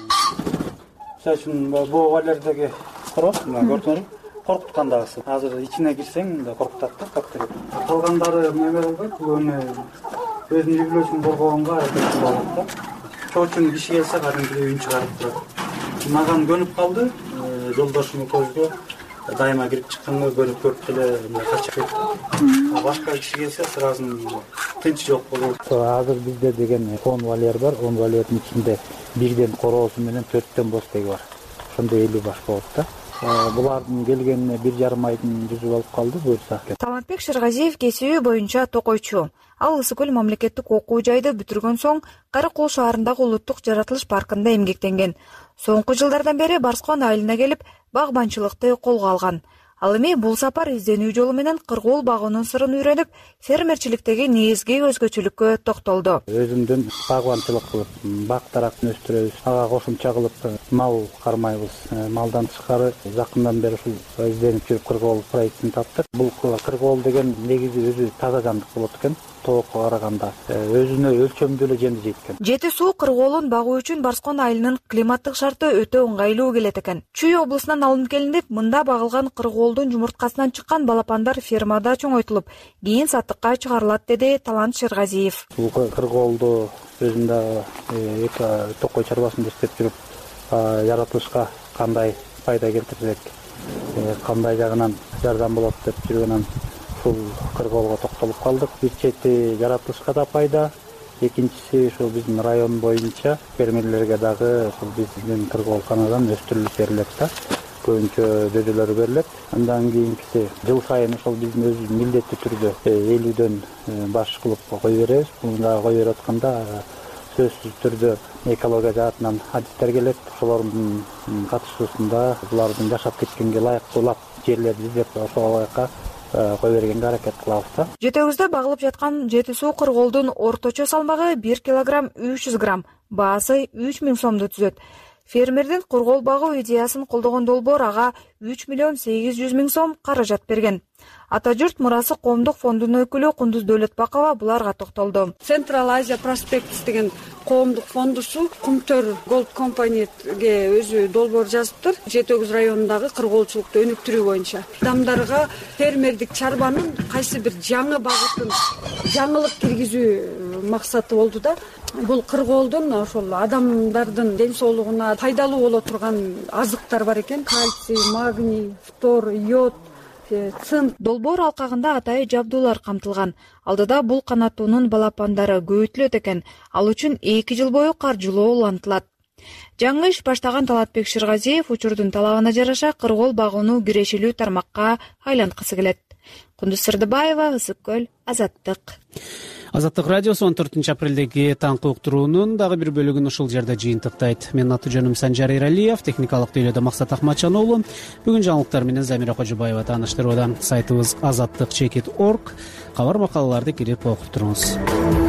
Мисалы үчүн бул галердеги короз, мына көрдүңөрбү? Коркуткандагысы. Азыр ичине кирсең да коркутат да, каптырып. Калгандары неме болбойт, бул эми өзүнүн үй-бүлөсүн коргогонго аракет кылат да. Ошон үчүн киши келсе кадимкидей үн чыгарып турат. Маган көнүп калды, жолдошум көзгө дайыма кирип чыкканга көрүп көрүп эле качып кетти. Башка киши келсе сразу тынч жок болот. Азыр бизде деген он вольер бар, он вольердин ичинде бирден короосу менен төрттөн бостеги бар. Ошондой элүү баш болот да. Булардын келгенине бир жарым айдын жүзү болуп калды буюрса. Талантбек Шергазиев кесиби боюнча токойчу. Ал Ысык көл мамлекеттик окуу жайды бүтүргөн соң Каракол шаарындагы улуттук жаратылыш паркында эмгектенген. Соңку жылдардан бери Барскоон айылына келип, багбанчылыкты колго алган. Ал эми бул сапар изденүү жолу менен кыргоол багуунун сырын үйрөнүп, фермерчиликтеги негизги өзгөчөлүккө токтолду. Өзүмдөн багбанчылык кылып, бак тарактын өстүрөбүз. Ага кошумча кылып мал кармайбыз. Малдан тышкары жакындан бери ушул изденип жүрүп кыргоол проектин таптык. Бул кыргоол деген негизи өзү таза жандык болот экен. Тоокко караганда өзүнө өлчөмдүү эле жемди жейт экен. Жети суу кыргоолун багуу үчүн Барскоон айылынын климаттык шарты өтө ыңгайлуу келет экен. Чүй облусунан алынып келинип, мында багылган кыргоолдун жумурткасынан чыккан балапандар фермада чоңойтулуп, кийин сатыкка чыгарылат, деди Талант Шергазиев. Бул кыргоолду өзүндө эки токой чарбасында иштеп жүрүп, жаратылышка кандай пайда келтирсек, кандай жагынан жардам болот деп жүргөнүн ушул кыргоолго токтолуп калдык. Бир чети жаратылышка да пайда, экинчиси ушул биздин район боюнча фермерлерге дагы ушул биздин кыргоолканадан өстүрүлүп берилет да. Көбүнчө дөдөлөр берилет. Андан кийинкиси жыл сайын ошол биздин өз милдеттүү түрдө элүүдөн баш кылып кой беребиз. Мында кой берип атканда сөзсүз түрдө экология жаатынан адистер келет. Ошолордун катышуусунда булардын жашап кеткенге ылайыктуу лап жерлерди издеп ошол жака кой бергенге аракет кылабыз да. Жети Өгүздө багылып жаткан жети суу кыргоолдун орточо салмагы бир килограмм үч жүз грамм, баасы үч миң сомду түзөт. Фермердин кыргоол багуу идеясын колдогон долбоор ага үч миллион сегиз жүз миң сом каражат берген. Ата журт мурасы коомдук фондунун өкүлү Кундуз Дөөлөтбакова буларга токтолду. Централ Азия Проспектс деген коомдук фондусу Кумтөр Голд компанияге өзү долбоор жазыптыр. жети өгүз районундагы кыргоолчулукту өнүктүрүү боюнча фермердерге фермердик чарбанын кайсы бир жаңы багытын жаңылык киргизүү максаты болду да. Бул кыргоолдон ошол адамдардын ден соолугуна пайдалуу боло турган азыктар бар экен. Кальций, магний, фтор, йод, цинк. Долбоор алкагында атайы жабдуулар камтылган. Алдыда бул канаттуунун балапандары көбөйтүлөт экен. Ал үчүн эки жыл бою каржылоо улантылат. Жаңы иш баштаган Талатбек Шыргазиев учурдун талабына жараша кыргоол багууну кирешилүү тармакка айланткысы келет. Кундуз Сырдыбаева, Ысык көл, Азаттык. Азаттык радиосу он төртүнчү апрелдеги таңкы уктуруунун дагы бир бөлүгүн ушул жерде жыйынтыктайт. Менин аты жөнүм Санжар Эралиев, техникалык тейлөөдө Максат Акматжан уулу. Бүгүн жаңылыктар менен Замира Кожобаева тааныштырууда. Сайтыбыз азаттык чекит точка орг. Кабар макалаларды кирип окуп туруңуз.